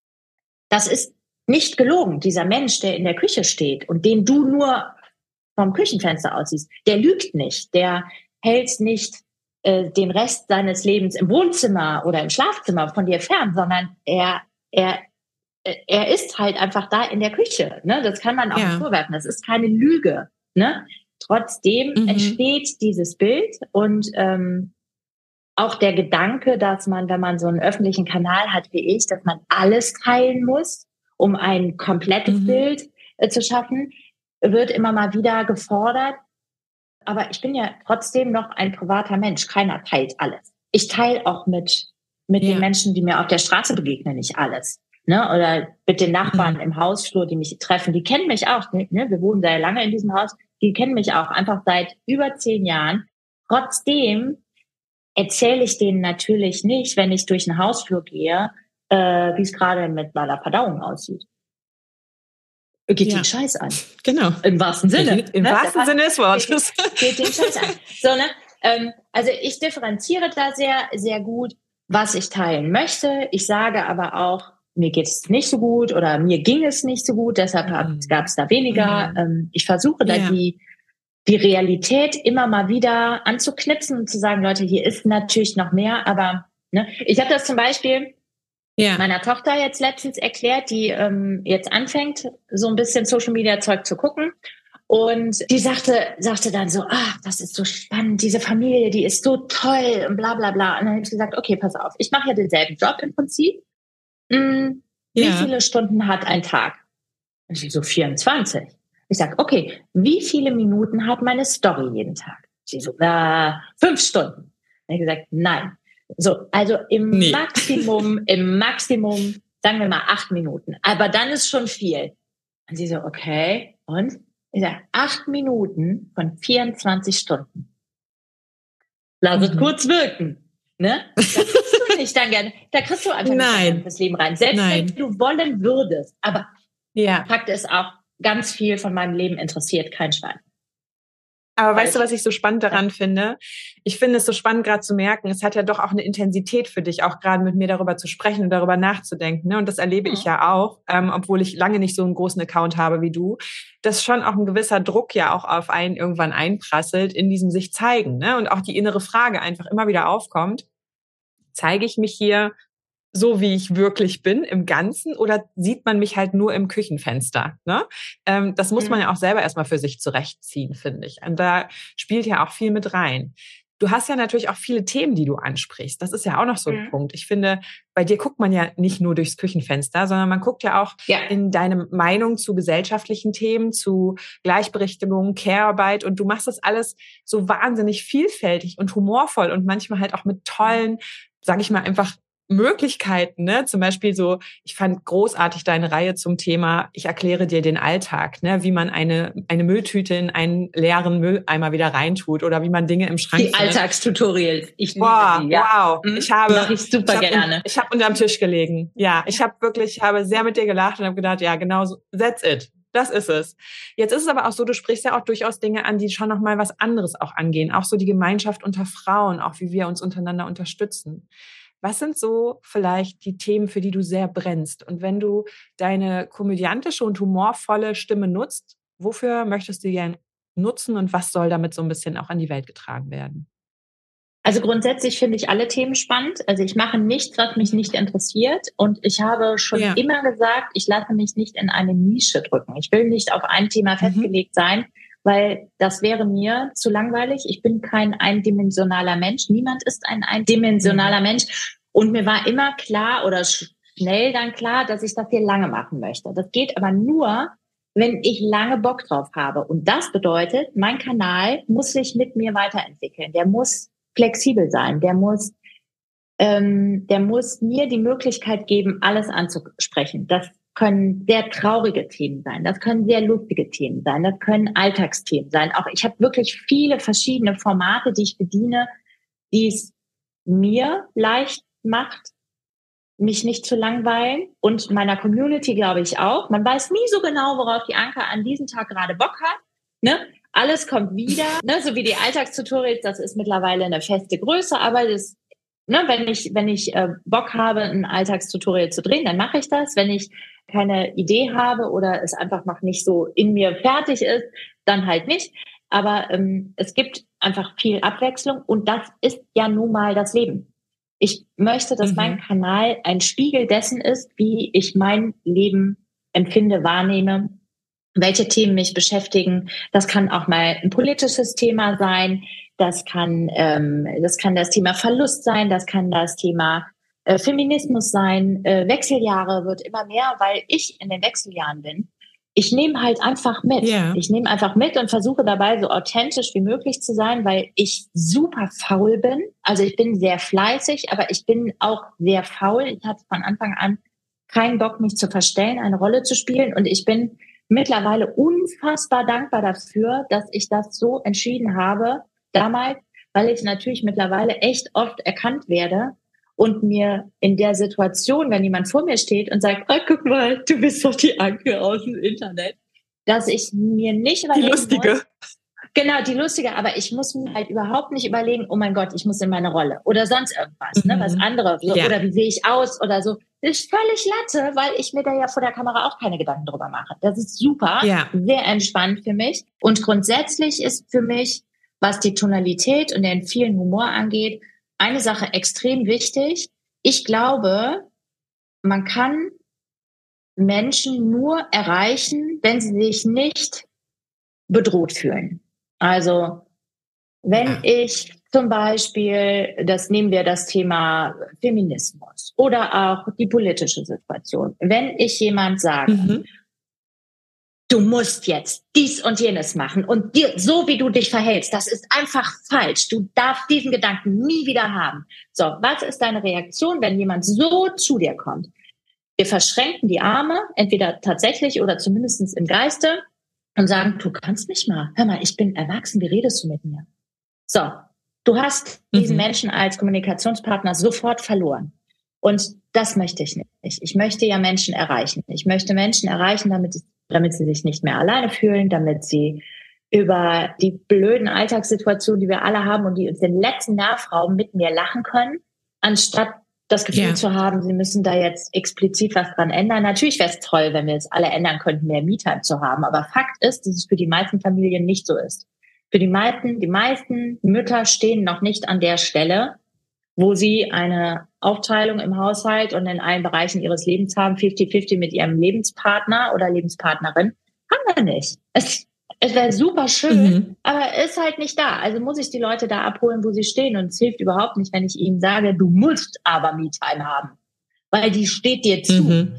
Das ist nicht gelogen. Dieser Mensch, der in der Küche steht und den du nur vom Küchenfenster aussiehst, der lügt nicht, der hält nicht äh, den Rest seines Lebens im Wohnzimmer oder im Schlafzimmer von dir fern, sondern er er er ist halt einfach da in der Küche. Ne? Das kann man auch ja. nicht vorwerfen. Das ist keine Lüge. Ne? Trotzdem mhm. entsteht dieses Bild und ähm, auch der Gedanke, dass man, wenn man so einen öffentlichen Kanal hat wie ich, dass man alles teilen muss, um ein komplettes mhm. Bild äh, zu schaffen, wird immer mal wieder gefordert. Aber ich bin ja trotzdem noch ein privater Mensch. Keiner teilt alles. Ich teile auch mit, mit ja. den Menschen, die mir auf der Straße begegnen, nicht alles. Ne? Oder mit den Nachbarn mhm. im Hausflur, die mich treffen. Die kennen mich auch. Ne? Wir wohnen sehr lange in diesem Haus. Die kennen mich auch einfach seit über zehn Jahren. Trotzdem erzähle ich denen natürlich nicht, wenn ich durch den Hausflur gehe, äh, wie es gerade mit meiner Verdauung aussieht. Geht ja. den Scheiß an. Genau. Im wahrsten Sinne. Im ne? wahrsten Sinne des Wortes. Geht, geht den Scheiß an. So, ne? ähm, also ich differenziere da sehr, sehr gut, was ich teilen möchte. Ich sage aber auch, mir geht es nicht so gut oder mir ging es nicht so gut, deshalb mhm. gab es da weniger. Mhm. Ähm, ich versuche da ja. die, die Realität immer mal wieder anzuknipsen und zu sagen, Leute, hier ist natürlich noch mehr, aber ne? Ich habe das zum Beispiel ja. meiner Tochter jetzt letztens erklärt, die ähm, jetzt anfängt, so ein bisschen Social-Media-Zeug zu gucken. Und die sagte, sagte dann so, ach, das ist so spannend, diese Familie, die ist so toll und bla bla bla. Und dann habe ich gesagt, okay, pass auf, ich mache ja denselben Job im Prinzip. Hm, ja. Wie viele Stunden hat ein Tag? Und sie so, vierundzwanzig. Ich sage, okay, wie viele Minuten hat meine Story jeden Tag? Sie so, äh, fünf Stunden. Dann habe ich gesagt, nein. So, also im nee. Maximum, im Maximum, sagen wir mal acht Minuten. Aber dann ist schon viel. Und sie so, okay. Und? Ich sage, acht Minuten von vierundzwanzig Stunden. Lass es mhm. kurz wirken. Ne? Da kriegst du nicht dann gerne, da kriegst du einfach Nein. nicht das Leben rein. Selbst Nein. wenn du wollen würdest. Aber ja. Fakt ist auch, ganz viel von meinem Leben interessiert kein Schwein. Aber weißt du, was ich so spannend daran finde? Ich finde es so spannend, gerade zu merken, es hat ja doch auch eine Intensität für dich, auch gerade mit mir darüber zu sprechen und darüber nachzudenken. Ne? Und das erlebe mhm. ich ja auch, ähm, obwohl ich lange nicht so einen großen Account habe wie du, dass schon auch ein gewisser Druck ja auch auf einen irgendwann einprasselt in diesem sich zeigen. Ne? Und auch die innere Frage einfach immer wieder aufkommt, zeige ich mich hier so, wie ich wirklich bin im Ganzen, oder sieht man mich halt nur im Küchenfenster? Ne? Ähm, das muss man ja auch selber erstmal für sich zurechtziehen, finde ich. Und da spielt ja auch viel mit rein. Du hast ja natürlich auch viele Themen, die du ansprichst. Das ist ja auch noch so ein mhm. Punkt. Ich finde, bei dir guckt man ja nicht nur durchs Küchenfenster, sondern man guckt ja auch ja. in deine Meinung zu gesellschaftlichen Themen, zu Gleichberechtigung, Care-Arbeit. Und du machst das alles so wahnsinnig vielfältig und humorvoll und manchmal halt auch mit tollen, sag ich mal, einfach Möglichkeiten, ne? Zum Beispiel so, ich fand großartig deine Reihe zum Thema, ich erkläre dir den Alltag, ne? Wie man eine eine Mülltüte in einen leeren Mülleimer wieder reintut oder wie man Dinge im Schrank Die findet. Alltagstutorials. Ich liebe wow, sie, ja. Wow, ich habe Mach ich super ich hab, gerne. Ich habe unterm Tisch gelegen. Ja, ich habe wirklich, ich habe sehr mit dir gelacht und habe gedacht, ja, genau so, that's it. Das ist es. Jetzt ist es aber auch so, du sprichst ja auch durchaus Dinge an, die schon noch mal was anderes auch angehen. Auch so die Gemeinschaft unter Frauen, auch wie wir uns untereinander unterstützen. Was sind so vielleicht die Themen, für die du sehr brennst? Und wenn du deine komödiantische und humorvolle Stimme nutzt, wofür möchtest du die gerne nutzen und was soll damit so ein bisschen auch an die Welt getragen werden? Also grundsätzlich finde ich alle Themen spannend. Also ich mache nichts, was mich nicht interessiert. Und ich habe schon ja. immer gesagt, ich lasse mich nicht in eine Nische drücken. Ich will nicht auf ein Thema mhm. festgelegt sein, weil das wäre mir zu langweilig. Ich bin kein eindimensionaler Mensch. Niemand ist ein eindimensionaler mhm. Mensch. Und mir war immer klar oder schnell dann klar, dass ich das hier lange machen möchte. Das geht aber nur, wenn ich lange Bock drauf habe. Und das bedeutet, mein Kanal muss sich mit mir weiterentwickeln. Der muss flexibel sein. Der muss, ähm, der muss mir die Möglichkeit geben, alles anzusprechen. Das können sehr traurige Themen sein, das können sehr lustige Themen sein, das können Alltagsthemen sein. Auch ich habe wirklich viele verschiedene Formate, die ich bediene, die es mir leicht macht, mich nicht zu langweilen und meiner Community, glaube ich, auch. Man weiß nie so genau, worauf die Anke an diesem Tag gerade Bock hat. Ne? Alles kommt wieder, ne? So wie die Alltagstutorials, das ist mittlerweile eine feste Größe, aber das, ne, wenn ich, wenn ich äh, Bock habe, ein Alltagstutorial zu drehen, dann mache ich das. Wenn ich keine Idee habe oder es einfach noch nicht so in mir fertig ist, dann halt nicht. Aber ähm, es gibt einfach viel Abwechslung und das ist ja nun mal das Leben. Ich möchte, dass mhm. mein Kanal ein Spiegel dessen ist, wie ich mein Leben empfinde, wahrnehme, welche Themen mich beschäftigen. Das kann auch mal ein politisches Thema sein, das kann ähm, das kann das Thema Verlust sein, das kann das Thema äh, Feminismus sein. Äh, Wechseljahre wird immer mehr, weil ich in den Wechseljahren bin. Ich nehme halt einfach mit. Yeah. Ich nehme einfach mit und versuche dabei so authentisch wie möglich zu sein, weil ich super faul bin. Also ich bin sehr fleißig, aber ich bin auch sehr faul. Ich hatte von Anfang an keinen Bock, mich zu verstellen, eine Rolle zu spielen. Und ich bin mittlerweile unfassbar dankbar dafür, dass ich das so entschieden habe damals, weil ich natürlich mittlerweile echt oft erkannt werde und mir in der Situation, wenn jemand vor mir steht und sagt, oh, guck mal, du bist doch die Anke aus dem Internet, dass ich mir nicht überlegen Die lustige. Muss, genau, die lustige, aber ich muss mir halt überhaupt nicht überlegen, oh mein Gott, ich muss in meine Rolle oder sonst irgendwas, mhm. ne, was andere, so, ja. oder wie sehe ich aus oder so. Das ist völlig Latte, weil ich mir da ja vor der Kamera auch keine Gedanken drüber mache. Das ist super, ja. sehr entspannt für mich. Und grundsätzlich ist für mich, was die Tonalität und den vielen Humor angeht, eine Sache extrem wichtig. Ich glaube, man kann Menschen nur erreichen, wenn sie sich nicht bedroht fühlen. Also, wenn ja. ich zum Beispiel, das nehmen wir das Thema Feminismus oder auch die politische Situation. Wenn ich jemand sage, mhm. du musst jetzt dies und jenes machen und dir, so wie du dich verhältst, das ist einfach falsch. Du darfst diesen Gedanken nie wieder haben. So, was ist deine Reaktion, wenn jemand so zu dir kommt? Wir verschränken die Arme, entweder tatsächlich oder zumindest im Geiste und sagen, du kannst mich mal. Hör mal, ich bin erwachsen, wie redest du mit mir? So, du hast diesen mhm. Menschen als Kommunikationspartner sofort verloren. Und das möchte ich nicht. Ich möchte ja Menschen erreichen. Ich möchte Menschen erreichen, damit, damit sie sich nicht mehr alleine fühlen, damit sie über die blöden Alltagssituationen, die wir alle haben und die uns den letzten Nerv rauben, mit mir lachen können, anstatt das Gefühl ja. zu haben, sie müssen da jetzt explizit was dran ändern. Natürlich wäre es toll, wenn wir es alle ändern könnten, mehr Me-Time zu haben. Aber Fakt ist, dass es für die meisten Familien nicht so ist. Für die meisten, die meisten Mütter stehen noch nicht an der Stelle, wo sie eine Aufteilung im Haushalt und in allen Bereichen ihres Lebens haben, fifty fifty mit ihrem Lebenspartner oder Lebenspartnerin. Haben wir nicht. Es, es wäre super schön, mhm. aber ist halt nicht da. Also muss ich die Leute da abholen, wo sie stehen. Und es hilft überhaupt nicht, wenn ich ihnen sage, du musst aber Me-Time haben, weil die steht dir zu. Mhm.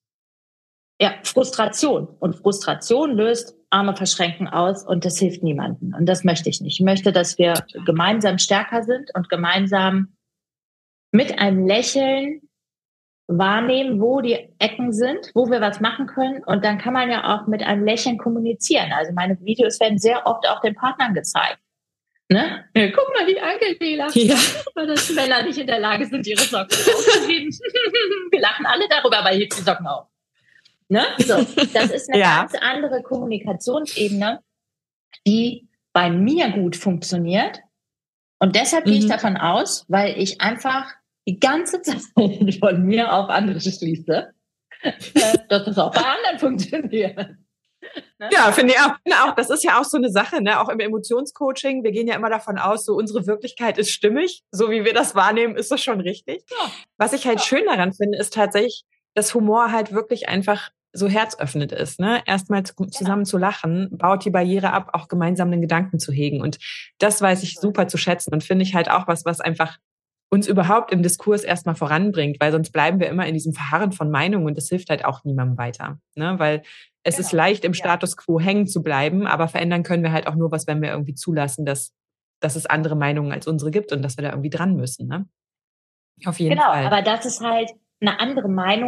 Ja, Frustration. Und Frustration löst Arme verschränken aus und das hilft niemandem. Und das möchte ich nicht. Ich möchte, dass wir gemeinsam stärker sind und gemeinsam mit einem Lächeln wahrnehmen, wo die Ecken sind, wo wir was machen können. Und dann kann man ja auch mit einem Lächeln kommunizieren. Also meine Videos werden sehr oft auch den Partnern gezeigt. Ne? Ja, guck mal, die Anke, die lacht. Ja. Weil das Männer nicht in der Lage sind, ihre Socken aufzuheben. Wir lachen alle darüber, aber hebt die Socken auf. Ne? So, das ist eine ja. ganz andere Kommunikationsebene, die bei mir gut funktioniert. Und deshalb mhm. gehe ich davon aus, weil ich einfach die ganze Zeit von mir auf andere schließe, dass es auch bei anderen funktioniert. Ne? Ja, finde ich auch, finde auch. Das ist ja auch so eine Sache, ne? Auch im Emotionscoaching. Wir gehen ja immer davon aus, so unsere Wirklichkeit ist stimmig. So wie wir das wahrnehmen, ist das schon richtig. Ja. Was ich halt ja. schön daran finde, ist tatsächlich, dass Humor halt wirklich einfach so herzöffnend ist, ne? Erstmal zusammen ja. zu lachen, baut die Barriere ab, auch gemeinsam einen Gedanken zu hegen. Und das weiß ich super zu schätzen und finde ich halt auch was, was einfach uns überhaupt im Diskurs erstmal voranbringt, weil sonst bleiben wir immer in diesem Verharren von Meinungen und das hilft halt auch niemandem weiter, ne? Weil es genau. ist leicht, im Status quo hängen zu bleiben, aber verändern können wir halt auch nur was, wenn wir irgendwie zulassen, dass, dass es andere Meinungen als unsere gibt und dass wir da irgendwie dran müssen, ne? Auf jeden genau, Fall. Genau, aber das ist halt eine andere Meinung,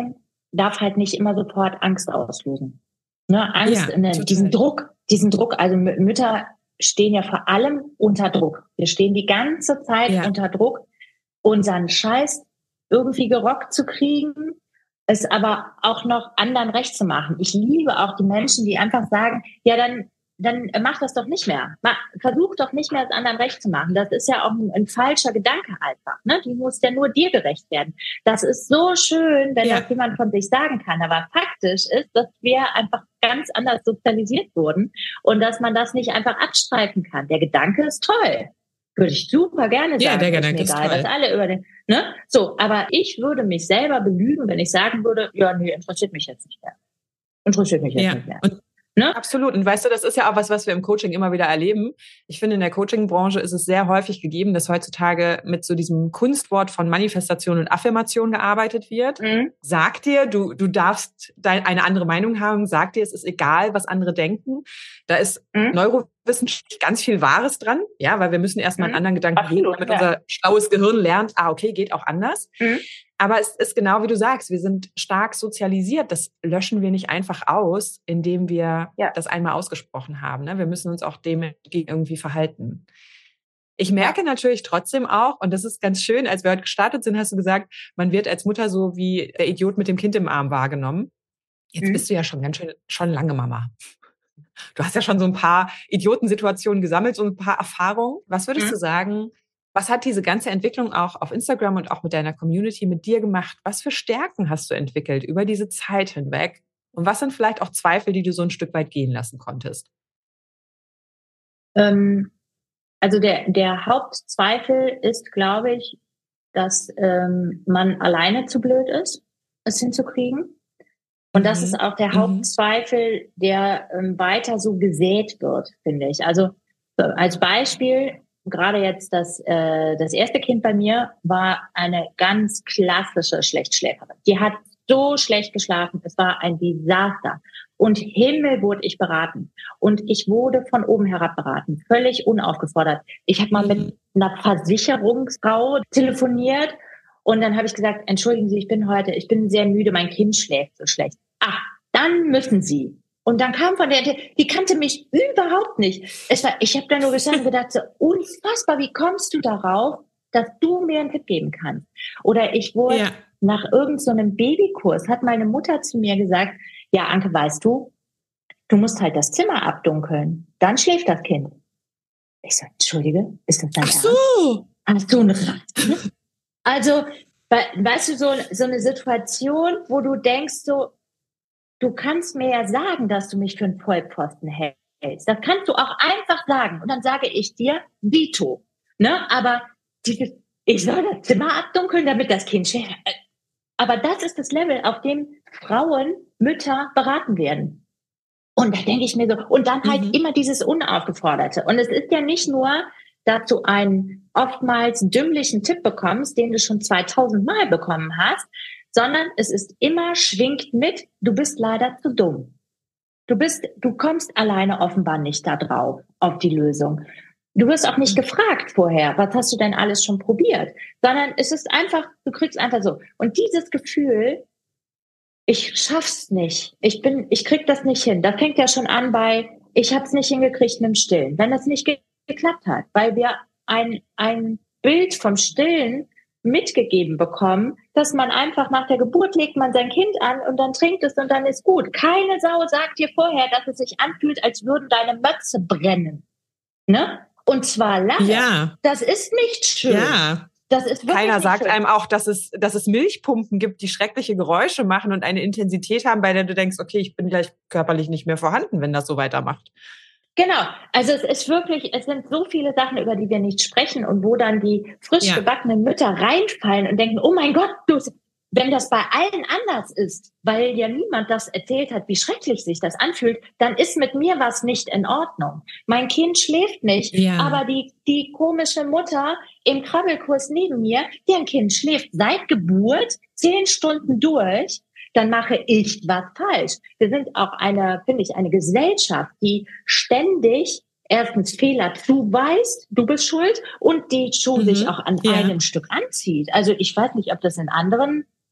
darf halt nicht immer sofort Angst auslösen. Ne? Angst, Ja, ne, diesen Druck, diesen Druck, also Mütter stehen ja vor allem unter Druck. Wir stehen die ganze Zeit Ja. unter Druck, unseren Scheiß irgendwie gerockt zu kriegen, es aber auch noch anderen recht zu machen. Ich liebe auch die Menschen, die einfach sagen, ja, dann dann mach das doch nicht mehr. Mach, versuch doch nicht mehr, es anderen recht zu machen. Das ist ja auch ein, ein falscher Gedanke einfach. Ne? Du musst ja nur dir gerecht werden. Das ist so schön, wenn Ja. das jemand von sich sagen kann. Aber faktisch ist, dass wir einfach ganz anders sozialisiert wurden und dass man das nicht einfach abstreiten kann. Der Gedanke ist toll. Würde ich super gerne sagen. Ja, der ist Gedanke mir ist egal, toll. was alle über den, ne? So, aber ich würde mich selber belügen, wenn ich sagen würde, ja, nee, interessiert mich jetzt nicht mehr. Interessiert mich jetzt Ja. nicht mehr. Und Ne? Absolut. Und weißt du, das ist ja auch was, was wir im Coaching immer wieder erleben. Ich finde, in der Coaching-Branche ist es sehr häufig gegeben, dass heutzutage mit so diesem Kunstwort von Manifestation und Affirmation gearbeitet wird. Mhm. Sag dir, du, du darfst dein, eine andere Meinung haben. Sag dir, es ist egal, was andere denken. Da ist Mhm. neurowissenschaftlich ganz viel Wahres dran. Ja, weil wir müssen erstmal einen Mhm. anderen Gedanken gehen, Absolut, damit ja. unser schlaues Gehirn lernt, ah, okay, geht auch anders. Mhm. Aber es ist genau wie du sagst, wir sind stark sozialisiert. Das löschen wir nicht einfach aus, indem wir Ja. das einmal ausgesprochen haben. Ne? Wir müssen uns auch dem irgendwie verhalten. Ich merke Ja. natürlich trotzdem auch, und das ist ganz schön, als wir heute gestartet sind, hast du gesagt, man wird als Mutter so wie der Idiot mit dem Kind im Arm wahrgenommen. Jetzt Mhm. bist du ja schon ganz schön, schon lange Mama. Du hast ja schon so ein paar Idiotensituationen gesammelt, so ein paar Erfahrungen. Was würdest Mhm. du sagen, was hat diese ganze Entwicklung auch auf Instagram und auch mit deiner Community mit dir gemacht? Was für Stärken hast du entwickelt über diese Zeit hinweg? Und was sind vielleicht auch Zweifel, die du so ein Stück weit gehen lassen konntest? Ähm, also der, der Hauptzweifel ist, glaube ich, dass ähm, man alleine zu blöd ist, es hinzukriegen. Und das ist auch der Mhm. Hauptzweifel, der ähm, weiter so gesät wird, finde ich. Also äh, als Beispiel, gerade jetzt das, äh, das erste Kind bei mir war eine ganz klassische Schlechtschläferin. Die hat so schlecht geschlafen, es war ein Desaster. Und Himmel wurde ich beraten. Und ich wurde von oben herab beraten, völlig unaufgefordert. Ich habe mal Mhm. mit einer Versicherungsfrau telefoniert und dann habe ich gesagt, entschuldigen Sie, ich bin heute, ich bin sehr müde, mein Kind schläft so schlecht. Ach, dann müssen Sie. Und dann kam von der, die kannte mich überhaupt nicht. Es war, ich habe da nur gestanden und gedacht, so unfassbar, wie kommst du darauf, dass du mir einen Tipp geben kannst? Oder ich wurde Ja. nach irgendeinem so einem Babykurs, hat meine Mutter zu mir gesagt, ja, Anke, weißt du, du musst halt das Zimmer abdunkeln, dann schläft das Kind. Ich so, entschuldige, ist das dein Ach Ernst? so. Hast du einen Rat? Also, we- weißt du, so, so eine Situation, wo du denkst, so, du kannst mir ja sagen, dass du mich für einen Vollpfosten hältst. Das kannst du auch einfach sagen. Und dann sage ich dir, Vito. Ne? Aber dieses, ich soll das Zimmer abdunkeln, damit das Kind schläft. Aber das ist das Level, auf dem Frauen, Mütter beraten werden. Und da denke ich mir so, und dann halt Mhm. immer dieses Unaufgeforderte. Und es ist ja nicht nur, dass du einen oftmals dümmlichen Tipp bekommst, den du schon zweitausend Mal bekommen hast, sondern es ist immer schwingt mit, du bist leider zu dumm. Du bist, du kommst alleine offenbar nicht da drauf, auf die Lösung. Du wirst auch nicht Mhm. gefragt vorher, was hast du denn alles schon probiert, sondern es ist einfach, du kriegst einfach so. Und dieses Gefühl, ich schaff's nicht, ich bin, ich krieg das nicht hin. Da fängt ja schon an bei, ich hab's nicht hingekriegt mit dem Stillen. Wenn das nicht ge- geklappt hat, weil wir ein, ein Bild vom Stillen mitgegeben bekommen, dass man einfach nach der Geburt legt man sein Kind an und dann trinkt es und dann ist gut. Keine Sau sagt dir vorher, dass es sich anfühlt, als würden deine Möpse brennen. Ne? Und zwar lange. Ja. Das ist nicht schön. Ja. Das ist wirklich Keiner nicht sagt schön. einem auch, dass es, dass es Milchpumpen gibt, die schreckliche Geräusche machen und eine Intensität haben, bei der du denkst, okay, ich bin gleich körperlich nicht mehr vorhanden, wenn das so weitermacht. Genau, also es ist wirklich, es sind so viele Sachen, über die wir nicht sprechen und wo dann die frisch Ja. gebackenen Mütter reinfallen und denken, oh mein Gott, du, wenn das bei allen anders ist, weil ja niemand das erzählt hat, wie schrecklich sich das anfühlt, dann ist mit mir was nicht in Ordnung. Mein Kind schläft nicht, Ja. aber die, die komische Mutter im Krabbelkurs neben mir, deren Kind schläft seit Geburt zehn Stunden durch, dann mache ich was falsch. Wir sind auch eine, finde ich, eine Gesellschaft, die ständig erstens Fehler zuweist, du bist schuld, und die Schuh Mhm. sich auch an Ja. einem Stück anzieht. Also ich weiß nicht, ob das in anderen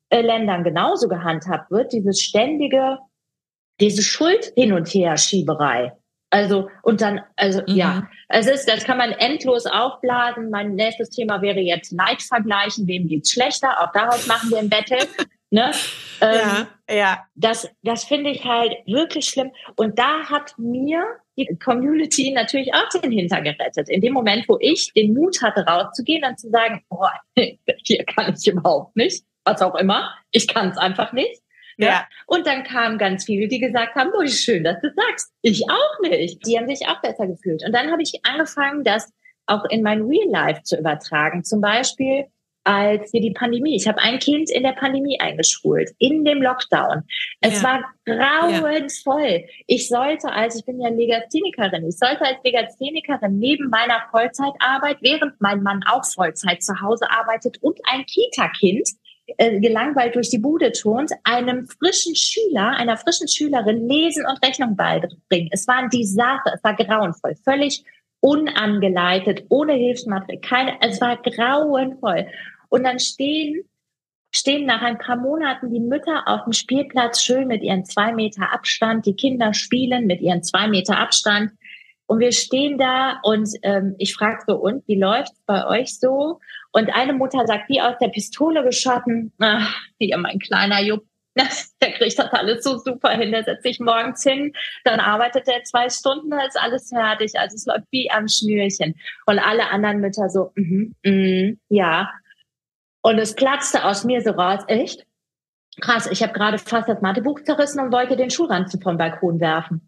äh, Ländern genauso gehandhabt wird, dieses ständige, diese Schuld hin und her Schieberei. Also, und dann, also, mhm. ja, es ist, das kann man endlos aufblasen. Mein nächstes Thema wäre jetzt Neid vergleichen. Wem geht's schlechter? Auch daraus machen wir ein Battle, ne? Ähm, ja, ja. Das, das finde ich halt wirklich schlimm. Und da hat mir die Community natürlich auch den Hintern gerettet. In dem Moment, wo ich den Mut hatte, rauszugehen und zu sagen, oh, hier kann ich überhaupt nicht, was auch immer. Ich kann es einfach nicht. Ja. ja. Und dann kamen ganz viele, die gesagt haben, oh, schön, dass du sagst. Ich auch nicht. Die haben sich auch besser gefühlt. Und dann habe ich angefangen, das auch in mein Real Life zu übertragen. Zum Beispiel als wir die Pandemie, ich habe ein Kind in der Pandemie eingeschult, in dem Lockdown. Es ja. war grauenvoll. Ja. Ich sollte, als ich bin ja Legasthenikerin, ich sollte als Legasthenikerin neben meiner Vollzeitarbeit, während mein Mann auch Vollzeit zu Hause arbeitet und ein Kita-Kind äh, gelangweilt durch die Bude turnt, einem frischen Schüler, einer frischen Schülerin Lesen und Rechnung beibringen. Es war ein Desaster, es war grauenvoll, völlig unangeleitet, ohne Hilfsmaterial, keine, es war grauenvoll. Und dann stehen, stehen nach ein paar Monaten die Mütter auf dem Spielplatz schön mit ihren zwei Meter Abstand, die Kinder spielen mit ihren zwei Meter Abstand. Und wir stehen da und ähm, ich frage so, und wie läuft's bei euch so? Und eine Mutter sagt, wie aus der Pistole geschossen, ach, hier mein kleiner Jupp, der kriegt das alles so super hin, der setzt sich morgens hin, dann arbeitet er zwei Stunden, dann ist alles fertig, also es läuft wie am Schnürchen. Und alle anderen Mütter so, mhm, mm, ja. Und es platzte aus mir so raus, echt? Krass, ich habe gerade fast das Mathebuch zerrissen und wollte den Schulranzen vom Balkon werfen.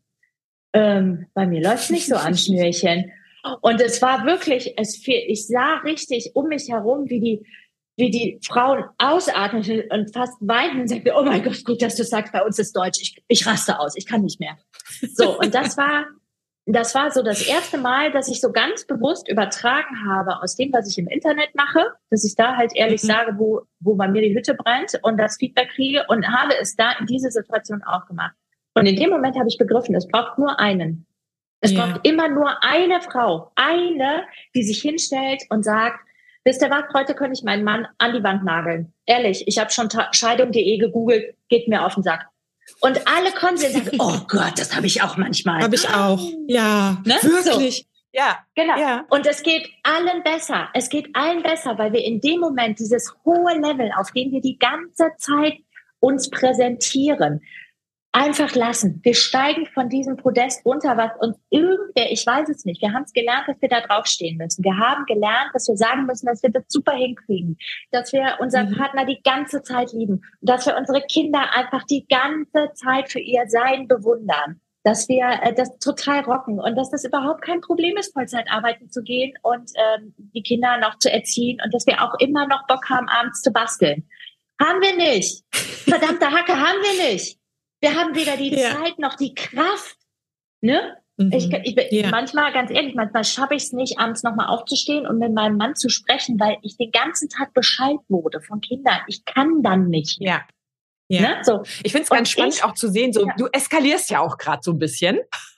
Ähm, bei mir läuft's nicht so am Schnürchen. Und es war wirklich, es ich sah richtig um mich herum, wie die wie die Frauen ausatmeten und fast weinten und sagten, oh mein Gott, gut, dass du sagst, bei uns ist Deutsch, ich, ich raste aus, ich kann nicht mehr. So, und das war, das war so das erste Mal, dass ich so ganz bewusst übertragen habe aus dem, was ich im Internet mache, dass ich da halt ehrlich mhm. sage, wo, wo bei mir die Hütte brennt und das Feedback kriege und habe es da in diese Situation auch gemacht. Und in dem Moment habe ich begriffen, es braucht nur einen. Es ja. braucht immer nur eine Frau, eine, die sich hinstellt und sagt, wisst ihr was, heute könnte ich meinen Mann an die Wand nageln. Ehrlich, ich habe schon Scheidung punkt de gegoogelt, geht mir auf den Sack. Und alle kommen und sagen, oh Gott, das habe ich auch manchmal. Habe ich auch, ja, ne? Wirklich. So. Ja, genau. Ja. Und es geht allen besser. Es geht allen besser, weil wir in dem Moment dieses hohe Level, auf dem wir die ganze Zeit uns präsentieren, einfach lassen. Wir steigen von diesem Podest runter, was uns irgendwer, ich weiß es nicht, wir haben es gelernt, dass wir da draufstehen müssen. Wir haben gelernt, dass wir sagen müssen, dass wir das super hinkriegen, dass wir unseren mhm. Partner die ganze Zeit lieben, dass wir unsere Kinder einfach die ganze Zeit für ihr Sein bewundern, dass wir äh, das total rocken und dass das überhaupt kein Problem ist, Vollzeit arbeiten zu gehen und ähm, die Kinder noch zu erziehen und dass wir auch immer noch Bock haben, abends zu basteln. Haben wir nicht. Verdammte Hacke, haben wir nicht. Wir haben weder die ja. Zeit noch die Kraft. Ne? Mhm. Ich, ich, ja. Manchmal, ganz ehrlich, manchmal schaffe ich es nicht, abends nochmal aufzustehen und mit meinem Mann zu sprechen, weil ich den ganzen Tag Bescheid wurde von Kindern. Ich kann dann nicht. Ja. ja. Ne? So. Ich finde es ganz spannend ich, auch zu sehen, so ja. du eskalierst ja auch gerade so ein bisschen.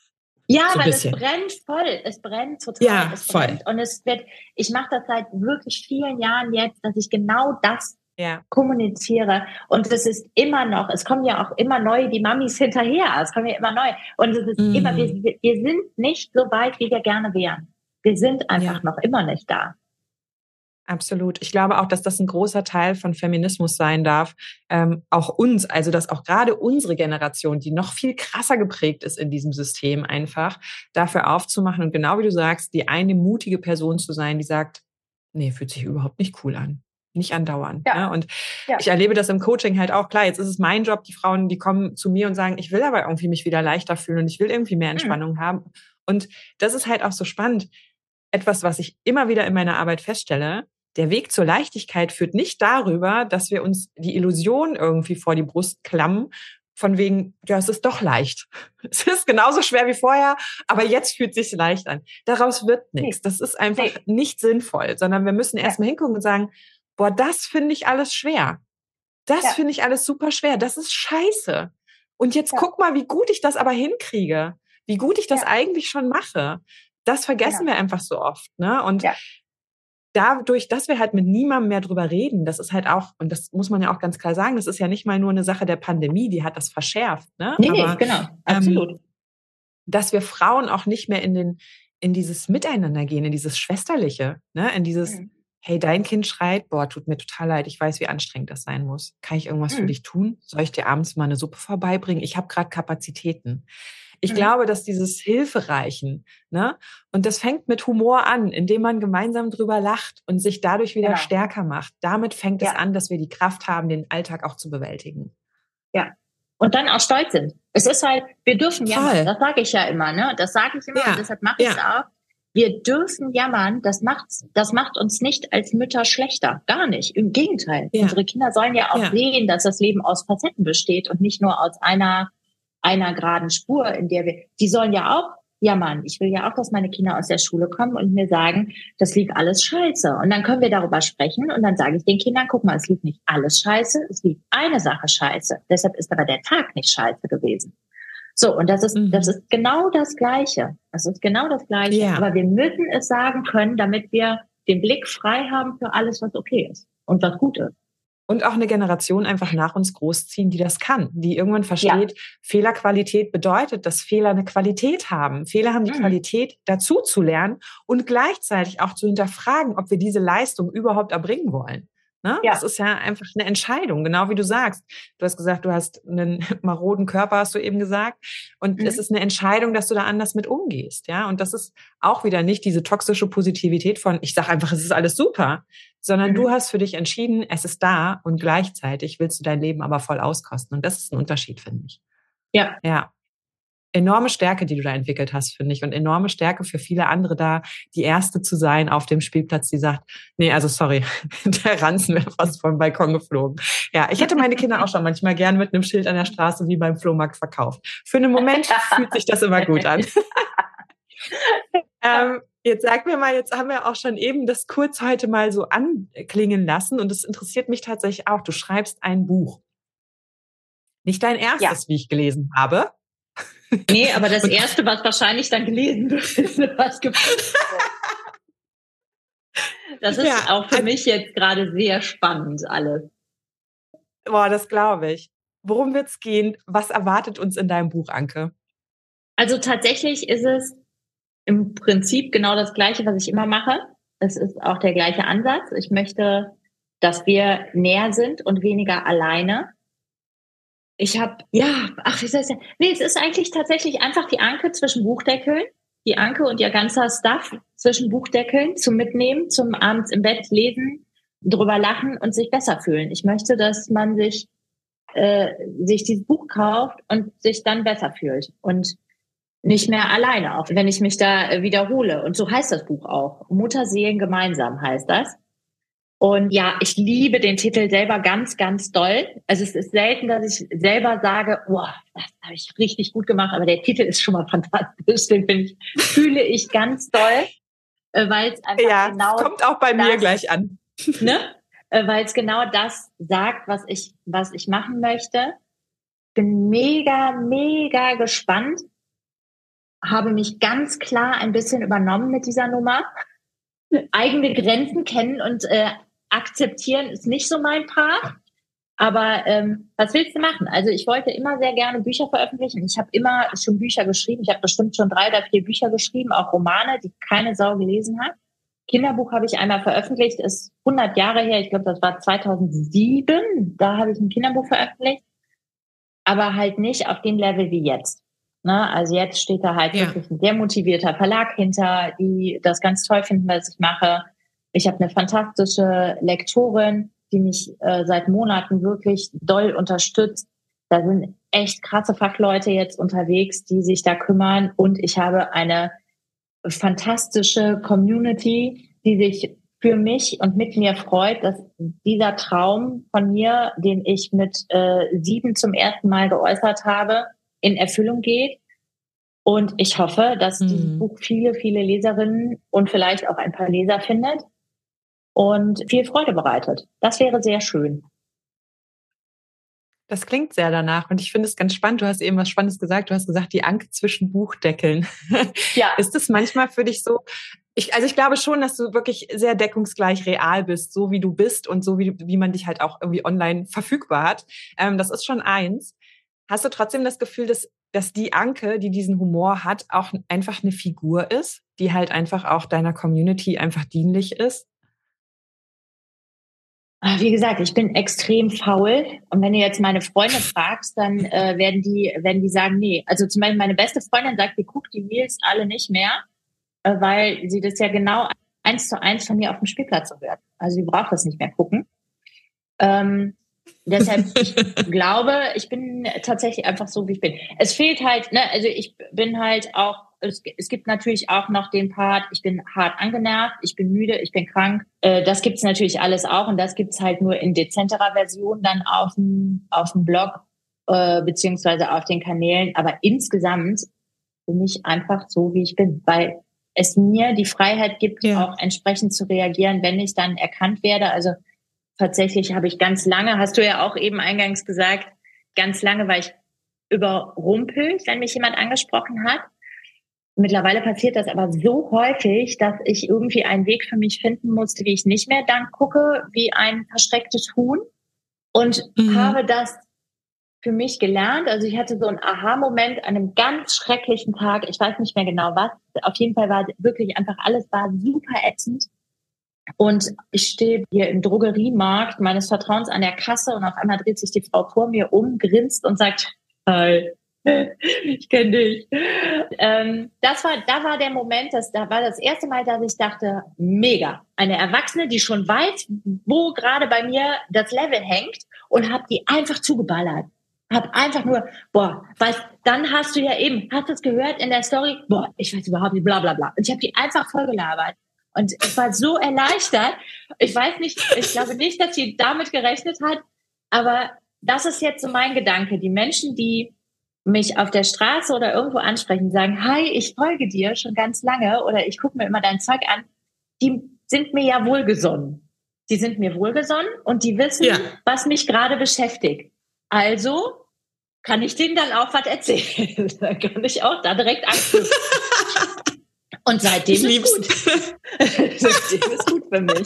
Ja, so weil bisschen. es brennt voll. Es brennt total. Ja, es voll. Brennt. Und es wird, ich mache das seit wirklich vielen Jahren jetzt, dass ich genau das ja. kommuniziere. Und es ist immer noch, es kommen ja auch immer neu die Mamis hinterher. Es kommen ja immer neu. Und es ist mm. immer, wir, wir sind nicht so weit, wie wir gerne wären. Wir sind einfach ja. noch immer nicht da. Absolut. Ich glaube auch, dass das ein großer Teil von Feminismus sein darf. Ähm, auch uns, also dass auch gerade unsere Generation, die noch viel krasser geprägt ist in diesem System einfach, dafür aufzumachen und genau wie du sagst, die eine mutige Person zu sein, die sagt, nee, fühlt sich überhaupt nicht cool an. Nicht andauern. Ja. Ne? Und ja. ich erlebe das im Coaching halt auch. Klar, jetzt ist es mein Job. Die Frauen, die kommen zu mir und sagen, ich will aber irgendwie mich wieder leichter fühlen und ich will irgendwie mehr Entspannung mhm. haben. Und das ist halt auch so spannend. Etwas, was ich immer wieder in meiner Arbeit feststelle, der Weg zur Leichtigkeit führt nicht darüber, dass wir uns die Illusion irgendwie vor die Brust klammen, von wegen, ja, es ist doch leicht. Es ist genauso schwer wie vorher, aber jetzt fühlt es sich leicht an. Daraus wird nichts. Das ist einfach nee. nicht sinnvoll, sondern wir müssen ja. erstmal hingucken und sagen, boah, das finde ich alles schwer. Das ja. finde ich alles super schwer. Das ist scheiße. Und jetzt ja. guck mal, wie gut ich das aber hinkriege. Wie gut ich das ja. eigentlich schon mache. Das vergessen ja. wir einfach so oft. Ne? Und ja. dadurch, dass wir halt mit niemandem mehr drüber reden, das ist halt auch, und das muss man ja auch ganz klar sagen, das ist ja nicht mal nur eine Sache der Pandemie, die hat das verschärft, ne? Nee, Aber, nee, genau, absolut. Ähm, dass wir Frauen auch nicht mehr in den, in dieses Miteinander gehen, in dieses Schwesterliche, ne? In dieses, mhm. hey, dein Kind schreit, boah, tut mir total leid, ich weiß, wie anstrengend das sein muss. Kann ich irgendwas mhm. für dich tun? Soll ich dir abends mal eine Suppe vorbeibringen? Ich habe gerade Kapazitäten. Ich mhm. glaube, dass dieses Hilfereichen, ne? Und das fängt mit Humor an, indem man gemeinsam drüber lacht und sich dadurch wieder genau. stärker macht. Damit fängt ja. es an, dass wir die Kraft haben, den Alltag auch zu bewältigen. Ja. Und dann auch stolz sind. Es ist halt, wir dürfen jammern. Das sage ich ja immer, ne? Das sage ich immer ja. und deshalb mache ich es ja. auch. Wir dürfen jammern, das macht, das macht uns nicht als Mütter schlechter. Gar nicht. Im Gegenteil. Ja. Unsere Kinder sollen ja auch ja. sehen, dass das Leben aus Facetten besteht und nicht nur aus einer, einer geraden Spur, in der wir, die sollen ja auch jammern. Ich will ja auch, dass meine Kinder aus der Schule kommen und mir sagen, das lief alles scheiße. Und dann können wir darüber sprechen und dann sage ich den Kindern, guck mal, es lief nicht alles scheiße, es lief eine Sache scheiße. Deshalb ist aber der Tag nicht scheiße gewesen. So, und das ist, mhm. das ist genau das Gleiche. Das ist genau das Gleiche. Ja. Aber wir müssen es sagen können, damit wir den Blick frei haben für alles, was okay ist und was gut ist. Und auch eine Generation einfach nach uns großziehen, die das kann, die irgendwann versteht, ja. Fehlerqualität bedeutet, dass Fehler eine Qualität haben. Fehler haben die mhm. Qualität, dazu zu lernen und gleichzeitig auch zu hinterfragen, ob wir diese Leistung überhaupt erbringen wollen. Ne? Ja. Das ist ja einfach eine Entscheidung, genau wie du sagst. Du hast gesagt, du hast einen maroden Körper, hast du eben gesagt. Und mhm. es ist eine Entscheidung, dass du da anders mit umgehst. Ja, und das ist auch wieder nicht diese toxische Positivität von, ich sage einfach, es ist alles super, sondern mhm. du hast für dich entschieden, es ist da und gleichzeitig willst du dein Leben aber voll auskosten. Und das ist ein Unterschied, finde ich. Ja. Ja. Enorme Stärke, die du da entwickelt hast, finde ich. Und enorme Stärke für viele andere da, die Erste zu sein auf dem Spielplatz, die sagt, nee, also sorry, der Ranzen wäre fast vom Balkon geflogen. Ja, ich hätte meine Kinder auch schon manchmal gern mit einem Schild an der Straße wie beim Flohmarkt verkauft. Für einen Moment fühlt sich das immer gut an. ähm, jetzt sag mir mal, jetzt haben wir auch schon eben das kurz heute mal so anklingen lassen und es interessiert mich tatsächlich auch. Du schreibst ein Buch. Nicht dein erstes, ja. wie ich gelesen habe. Nee, aber das erste, was wahrscheinlich dann gelesen wird, ist was gefunden. Das ist ja, auch für also, mich jetzt gerade sehr spannend alles. Boah, das glaube ich. Worum wird's gehen? Was erwartet uns in deinem Buch, Anke? Also tatsächlich ist es im Prinzip genau das Gleiche, was ich immer mache. Es ist auch der gleiche Ansatz. Ich möchte, dass wir näher sind und weniger alleine. Ich habe, ja, ach, wie soll ich sagen? Nee, es ist eigentlich tatsächlich einfach die Anke zwischen Buchdeckeln, die Anke und ihr ganzer Stuff zwischen Buchdeckeln zum Mitnehmen, zum abends im Bett lesen, drüber lachen und sich besser fühlen. Ich möchte, dass man sich, äh, sich dieses Buch kauft und sich dann besser fühlt und nicht mehr alleine, auch wenn ich mich da äh, wiederhole. Und so heißt das Buch auch. Mutterseelen gemeinsam heißt das. Und ja, ich liebe den Titel selber ganz, ganz doll. Also es ist selten, dass ich selber sage, oh, das habe ich richtig gut gemacht, aber der Titel ist schon mal fantastisch. Den finde ich, fühle ich ganz doll, weil es einfach ja, genau kommt auch bei das, mir gleich an. Ne? Weil es genau das sagt, was ich, was ich machen möchte. Bin mega, mega gespannt. Habe mich ganz klar ein bisschen übernommen mit dieser Nummer. Eigene Grenzen kennen und äh, akzeptieren ist nicht so mein Part, aber ähm, was willst du machen? Also ich wollte immer sehr gerne Bücher veröffentlichen. Ich habe immer schon Bücher geschrieben. Ich habe bestimmt schon drei oder vier Bücher geschrieben, auch Romane, die keine Sau gelesen hat. Kinderbuch habe ich einmal veröffentlicht, ist hundert Jahre her. Ich glaube, das war zweitausendsieben. Da habe ich ein Kinderbuch veröffentlicht, aber halt nicht auf dem Level wie jetzt. Ne? Also jetzt steht da halt ja. wirklich ein sehr motivierter Verlag hinter, die das ganz toll finden, was ich mache. Ich habe eine fantastische Lektorin, die mich äh, seit Monaten wirklich doll unterstützt. Da sind echt krasse Fachleute jetzt unterwegs, die sich da kümmern. Und ich habe eine fantastische Community, die sich für mich und mit mir freut, dass dieser Traum von mir, den ich mit äh, sieben zum ersten Mal geäußert habe, in Erfüllung geht. Und ich hoffe, dass mhm. dieses Buch viele, viele Leserinnen und vielleicht auch ein paar Leser findet und viel Freude bereitet. Das wäre sehr schön. Das klingt sehr danach und ich finde es ganz spannend. Du hast eben was Spannendes gesagt. Du hast gesagt, die Anke zwischen Buchdeckeln. Ja. Ist es manchmal für dich so, Ich, also ich glaube schon, dass du wirklich sehr deckungsgleich real bist, so wie du bist und so wie, wie man dich halt auch irgendwie online verfügbar hat. Ähm, das ist schon eins. Hast du trotzdem das Gefühl, dass, dass die Anke, die diesen Humor hat, auch einfach eine Figur ist, die halt einfach auch deiner Community einfach dienlich ist? Wie gesagt, ich bin extrem faul. Und wenn du jetzt meine Freunde fragst, dann äh, werden die, werden die sagen, nee. Also zum Beispiel meine beste Freundin sagt, die guckt die Reels alle nicht mehr, äh, weil sie das ja genau eins zu eins von mir auf dem Spielplatz so hört. Also sie braucht das nicht mehr gucken. Ähm, deshalb, ich glaube, ich bin tatsächlich einfach so, wie ich bin. Es fehlt halt, ne, also ich bin halt auch, es, es gibt natürlich auch noch den Part, ich bin hart angenervt, ich bin müde, ich bin krank. Äh, das gibt's natürlich alles auch und das gibt's halt nur in dezenterer Version dann auf dem, auf dem Blog äh, beziehungsweise auf den Kanälen. Aber insgesamt bin ich einfach so, wie ich bin, weil es mir die Freiheit gibt, ja. auch entsprechend zu reagieren, wenn ich dann erkannt werde. Also tatsächlich habe ich ganz lange, hast du ja auch eben eingangs gesagt, ganz lange war ich überrumpelt, wenn mich jemand angesprochen hat. Mittlerweile passiert das aber so häufig, dass ich irgendwie einen Weg für mich finden musste, wie ich nicht mehr dann gucke, wie ein verschrecktes Huhn. Und mhm. habe das für mich gelernt. Also ich hatte so einen Aha-Moment an einem ganz schrecklichen Tag. Ich weiß nicht mehr genau was. Auf jeden Fall war wirklich einfach alles war super ätzend. Und ich stehe hier im Drogeriemarkt meines Vertrauens an der Kasse und auf einmal dreht sich die Frau vor mir um, grinst und sagt, hi, ich kenne dich. Ähm, das war, da war der Moment, das, da war das erste Mal, dass ich dachte, mega. Eine Erwachsene, die schon weiß, wo gerade bei mir das Level hängt und hab die einfach zugeballert. Hab einfach nur, boah, weil dann hast du ja eben, hast du es gehört in der Story, boah, ich weiß überhaupt nicht, bla bla bla. Und ich habe die einfach vollgelabert. Und ich war so erleichtert. Ich weiß nicht, ich glaube nicht, dass sie damit gerechnet hat, aber das ist jetzt so mein Gedanke. Die Menschen, die mich auf der Straße oder irgendwo ansprechen, sagen, hi, ich folge dir schon ganz lange oder ich gucke mir immer dein Zeug an, die sind mir ja wohlgesonnen. Die sind mir wohlgesonnen und die wissen, ja. was mich gerade beschäftigt. Also kann ich denen dann auch was erzählen. Dann kann ich auch da direkt anknüpfen. Und seitdem ich ist gut. Seitdem ist gut für mich.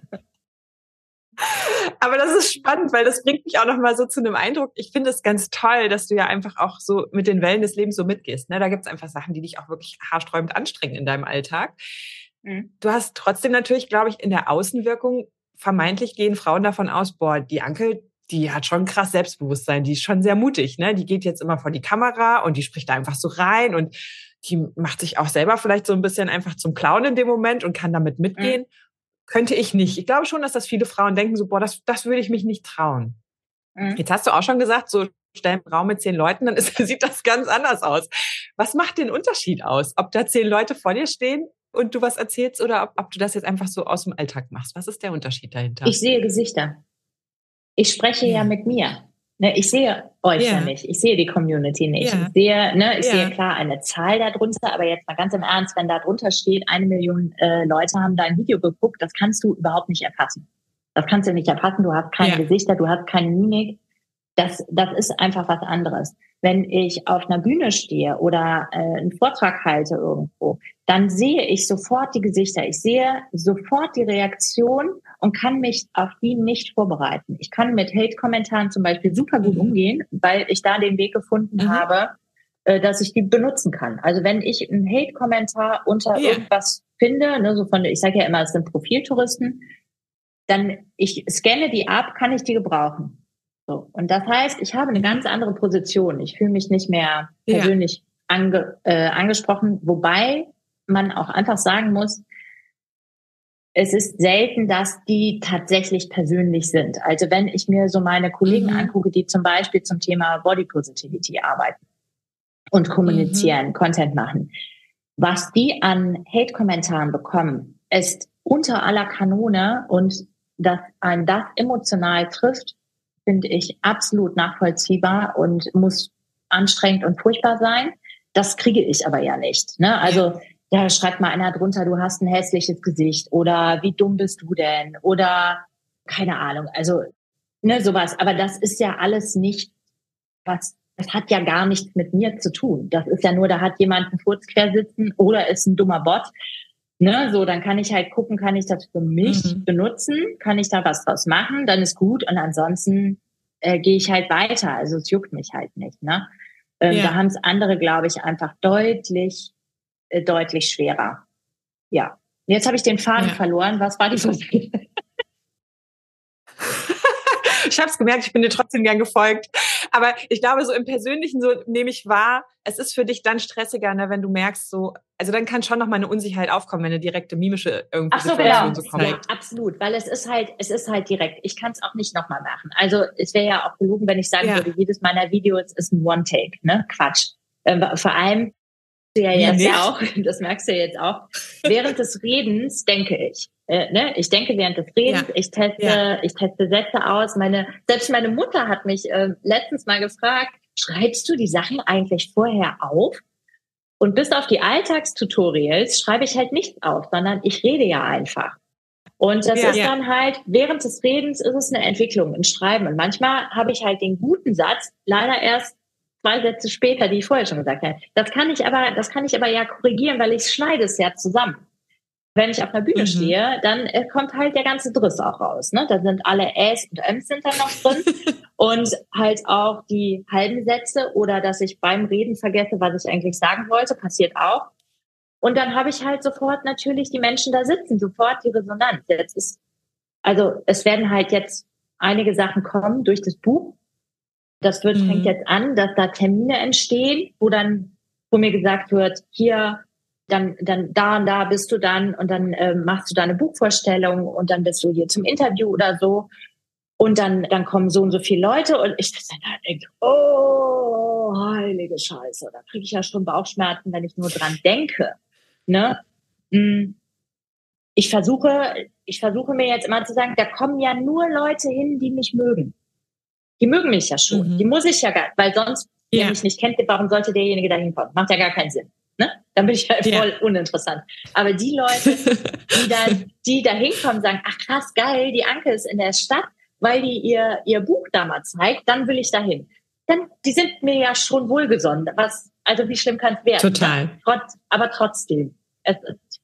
Aber das ist spannend, weil das bringt mich auch noch mal so zu einem Eindruck. Ich finde es ganz toll, dass du ja einfach auch so mit den Wellen des Lebens so mitgehst. Ne? Da gibt es einfach Sachen, die dich auch wirklich haarsträubend anstrengen in deinem Alltag. Mhm. Du hast trotzdem natürlich, glaube ich, in der Außenwirkung, vermeintlich gehen Frauen davon aus, boah, die Anke, die hat schon krass Selbstbewusstsein, die ist schon sehr mutig. Ne? Die geht jetzt immer vor die Kamera und die spricht da einfach so rein und die macht sich auch selber vielleicht so ein bisschen einfach zum Clown in dem Moment und kann damit mitgehen. Mhm. Könnte ich nicht. Ich glaube schon, dass das viele Frauen denken so, boah, das, das würde ich mich nicht trauen. Mhm. Jetzt hast du auch schon gesagt, so stell einen Raum mit zehn Leuten, dann ist, sieht das ganz anders aus. Was macht den Unterschied aus? Ob da zehn Leute vor dir stehen und du was erzählst oder ob, ob du das jetzt einfach so aus dem Alltag machst? Was ist der Unterschied dahinter? Ich sehe Gesichter. Ich spreche ja, ja mit mir. Ne, ich sehe euch ja. ja nicht. Ich sehe die Community nicht. Ja. Ich sehe, ne, ich ja. sehe klar eine Zahl darunter, aber jetzt mal ganz im Ernst, wenn da drunter steht, eine Million äh, Leute haben dein Video geguckt, das kannst du überhaupt nicht erfassen. Das kannst du nicht erfassen. Du hast keine ja. Gesichter, du hast keine Mimik. Das, das ist einfach was anderes. Wenn ich auf einer Bühne stehe oder äh, einen Vortrag halte irgendwo, dann sehe ich sofort die Gesichter. Ich sehe sofort die Reaktion und kann mich auf die nicht vorbereiten. Ich kann mit Hate-Kommentaren zum Beispiel super gut umgehen, weil ich da den Weg gefunden mhm. habe, äh, dass ich die benutzen kann. Also wenn ich einen Hate-Kommentar unter yeah. irgendwas finde, ne, so von, ich sage ja immer, es sind Profiltouristen, dann ich scanne die ab, kann ich die gebrauchen. So. Und das heißt, ich habe eine ganz andere Position. Ich fühle mich nicht mehr persönlich ja. ange, äh, angesprochen, wobei man auch einfach sagen muss, es ist selten, dass die tatsächlich persönlich sind. Also wenn ich mir so meine Kollegen mhm. angucke, die zum Beispiel zum Thema Body Positivity arbeiten und kommunizieren, mhm. Content machen, was die an Hate-Kommentaren bekommen, ist unter aller Kanone und dass einen das emotional trifft, finde ich absolut nachvollziehbar und muss anstrengend und furchtbar sein. Das kriege ich aber ja nicht. Ne? Also da schreibt mal einer drunter, du hast ein hässliches Gesicht oder wie dumm bist du denn oder keine Ahnung. Also ne, sowas. Aber das ist ja alles nicht, was, das hat ja gar nichts mit mir zu tun. Das ist ja nur, da hat jemand einen Furz quer sitzen oder ist ein dummer Bot. Ne, so, dann kann ich halt gucken, kann ich das für mich Mhm. benutzen? Kann ich da was draus machen? Dann ist gut. Und ansonsten äh, gehe ich halt weiter. Also es juckt mich halt nicht. Ne? Ähm, Ja. Da haben es andere, glaube ich, einfach deutlich, äh, deutlich schwerer. Ja. Jetzt habe ich den Faden Ja. verloren. Was war die Frage? Ich habe es gemerkt, ich bin dir trotzdem gern gefolgt. Aber ich glaube, so im Persönlichen, so nehme ich wahr, es ist für dich dann stressiger, ne, wenn du merkst, so, also dann kann schon noch mal eine Unsicherheit aufkommen, wenn eine direkte mimische irgendwie Ach so, Situation genau. so kommt. Ja, absolut. Weil es ist halt, es ist halt direkt. Ich kann es auch nicht nochmal machen. Also es wäre ja auch gelogen, wenn ich sagen Ja. würde, jedes meiner Videos ist ein One-Take. Ne? Quatsch. Ähm, vor allem, du ja Wie jetzt nicht? auch, das merkst du ja jetzt auch, während des Redens denke ich. Äh, ne? Ich denke während des Redens, Ja. ich teste, Ja. ich teste Sätze aus. Meine, selbst meine Mutter hat mich äh, letztens mal gefragt, schreibst du die Sachen eigentlich vorher auf? Und bis auf die Alltagstutorials schreibe ich halt nichts auf, sondern ich rede ja einfach. Und das Ja. ist Ja. dann halt, während des Redens ist es eine Entwicklung, ein Schreiben. Und manchmal habe ich halt den guten Satz leider erst zwei Sätze später, die ich vorher schon gesagt habe. Das kann ich aber, das kann ich aber ja korrigieren, weil ich schneide es ja zusammen. Wenn ich auf einer Bühne Mhm. stehe, dann äh, kommt halt der ganze Driss auch raus. Ne? Da sind alle Äs und Ms sind dann noch drin. Und halt auch die halben Sätze oder dass ich beim Reden vergesse, was ich eigentlich sagen wollte, passiert auch. Und dann habe ich halt sofort natürlich die Menschen da sitzen, sofort die Resonanz. Jetzt ist, also es werden halt jetzt einige Sachen kommen durch das Buch. Das wird, Mhm. fängt jetzt an, dass da Termine entstehen, wo dann, wo mir gesagt wird, hier, dann, dann da und da bist du dann und dann äh, machst du da eine Buchvorstellung und dann bist du hier zum Interview oder so. Und dann, dann kommen so und so viele Leute und ich dann da denke, oh, heilige Scheiße, da kriege ich ja schon Bauchschmerzen, wenn ich nur dran denke. Ne? Ich versuche, ich versuche mir jetzt immer zu sagen, da kommen ja nur Leute hin, die mich mögen. Die mögen mich ja schon. Mhm. Die muss ich ja gar, weil sonst, Ja. wer mich nicht kennt, warum sollte derjenige da hinkommen? Macht ja gar keinen Sinn. Ne? Dann bin ich halt Ja. voll uninteressant. Aber die Leute, die dann, die da hinkommen, sagen, ach krass, geil, die Anke ist in der Stadt, weil die ihr, ihr Buch da mal zeigt, dann will ich dahin. Dann, die sind mir ja schon wohlgesonnen. Was, also wie schlimm kann es werden? Total. Ne? Trotz, aber trotzdem. Es ist,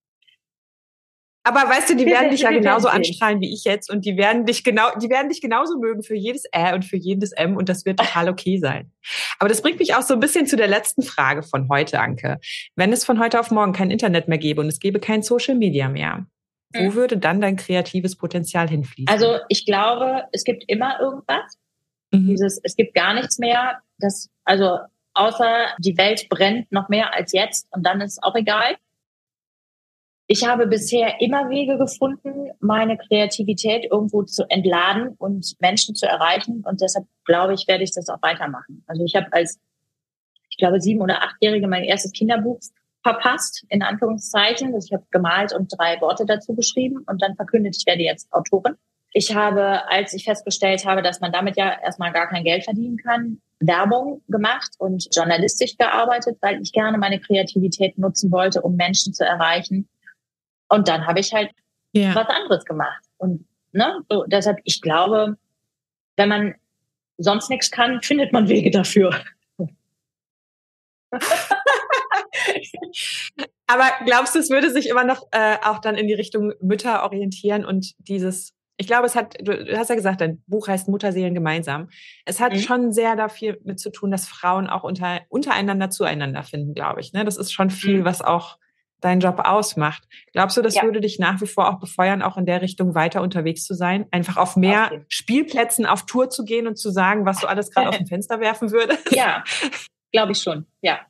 Aber weißt du, die Wir werden werden- dich ja wir genauso werden sehen. anstrahlen wie ich jetzt und die werden dich genau, die werden dich genauso mögen für jedes Ä und für jedes M und das wird total okay sein. Aber das bringt mich auch so ein bisschen zu der letzten Frage von heute, Anke. Wenn es von heute auf morgen kein Internet mehr gäbe und es gäbe kein Social Media mehr, wo Hm. würde dann dein kreatives Potenzial hinfließen? also ich glaube, es gibt immer irgendwas. mhm. Dieses, es gibt gar nichts mehr, das, also außer die Welt brennt noch mehr als jetzt und dann ist auch egal. Ich habe bisher immer Wege gefunden, meine Kreativität irgendwo zu entladen und Menschen zu erreichen und deshalb glaube ich, werde ich das auch weitermachen. Also ich habe als, ich glaube, sieben- oder achtjährige mein erstes Kinderbuch verpasst, in Anführungszeichen. Ich habe gemalt und drei Worte dazu geschrieben und dann verkündet, ich werde jetzt Autorin. Ich habe, als ich festgestellt habe, dass man damit ja erstmal gar kein Geld verdienen kann, Werbung gemacht und journalistisch gearbeitet, weil ich gerne meine Kreativität nutzen wollte, um Menschen zu erreichen. Und dann habe ich halt Ja. was anderes gemacht. Und ne, so, deshalb, ich glaube, wenn man sonst nichts kann, findet man Wege dafür. Aber glaubst du, es würde sich immer noch äh, auch dann in die Richtung Mütter orientieren und dieses, ich glaube, es hat, du, du hast ja gesagt, dein Buch heißt Mutterseelen gemeinsam. Es hat Mhm. schon sehr dafür mit zu tun, dass Frauen auch unter, untereinander zueinander finden, glaube ich. Ne? Das ist schon viel, Mhm. was auch deinen Job ausmacht. Glaubst du, das Ja. würde dich nach wie vor auch befeuern, auch in der Richtung weiter unterwegs zu sein? Einfach auf mehr Okay. Spielplätzen auf Tour zu gehen und zu sagen, was du alles gerade aus dem Fenster werfen würdest? Ja, glaube ich schon, ja.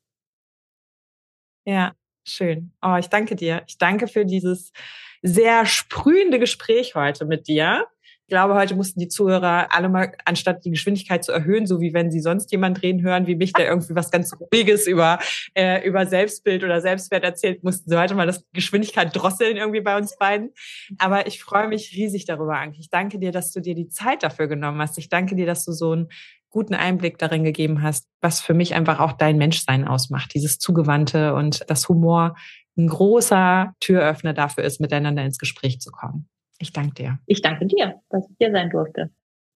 Ja, schön. Oh, ich danke dir. Ich danke für dieses sehr sprühende Gespräch heute mit dir. Ich glaube, heute mussten die Zuhörer alle mal, anstatt die Geschwindigkeit zu erhöhen, so wie wenn sie sonst jemand reden hören, wie mich, der irgendwie was ganz Ruhiges über, äh, über Selbstbild oder Selbstwert erzählt, mussten sie heute mal das Geschwindigkeit drosseln irgendwie bei uns beiden. Aber ich freue mich riesig darüber, Anke. Ich danke dir, dass du dir die Zeit dafür genommen hast. Ich danke dir, dass du so einen guten Einblick darin gegeben hast, was für mich einfach auch dein Menschsein ausmacht. Dieses Zugewandte und das Humor ein großer Türöffner dafür ist, miteinander ins Gespräch zu kommen. Ich danke dir. Ich danke dir, dass ich hier sein durfte.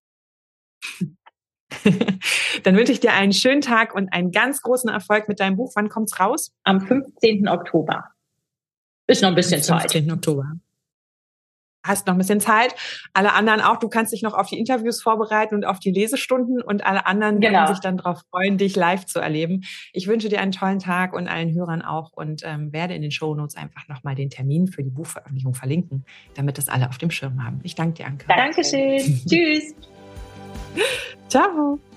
Dann wünsche ich dir einen schönen Tag und einen ganz großen Erfolg mit deinem Buch. Wann kommt's raus? Am fünfzehnten Oktober. Ist noch ein bisschen Am Zeit. fünfzehnten Oktober. Hast noch ein bisschen Zeit. Alle anderen auch. Du kannst dich noch auf die Interviews vorbereiten und auf die Lesestunden und alle anderen Genau. können sich dann darauf freuen, dich live zu erleben. Ich wünsche dir einen tollen Tag und allen Hörern auch und ähm, werde in den Shownotes einfach nochmal den Termin für die Buchveröffentlichung verlinken, damit das alle auf dem Schirm haben. Ich danke dir, Anke. Dankeschön. Tschüss. Ciao.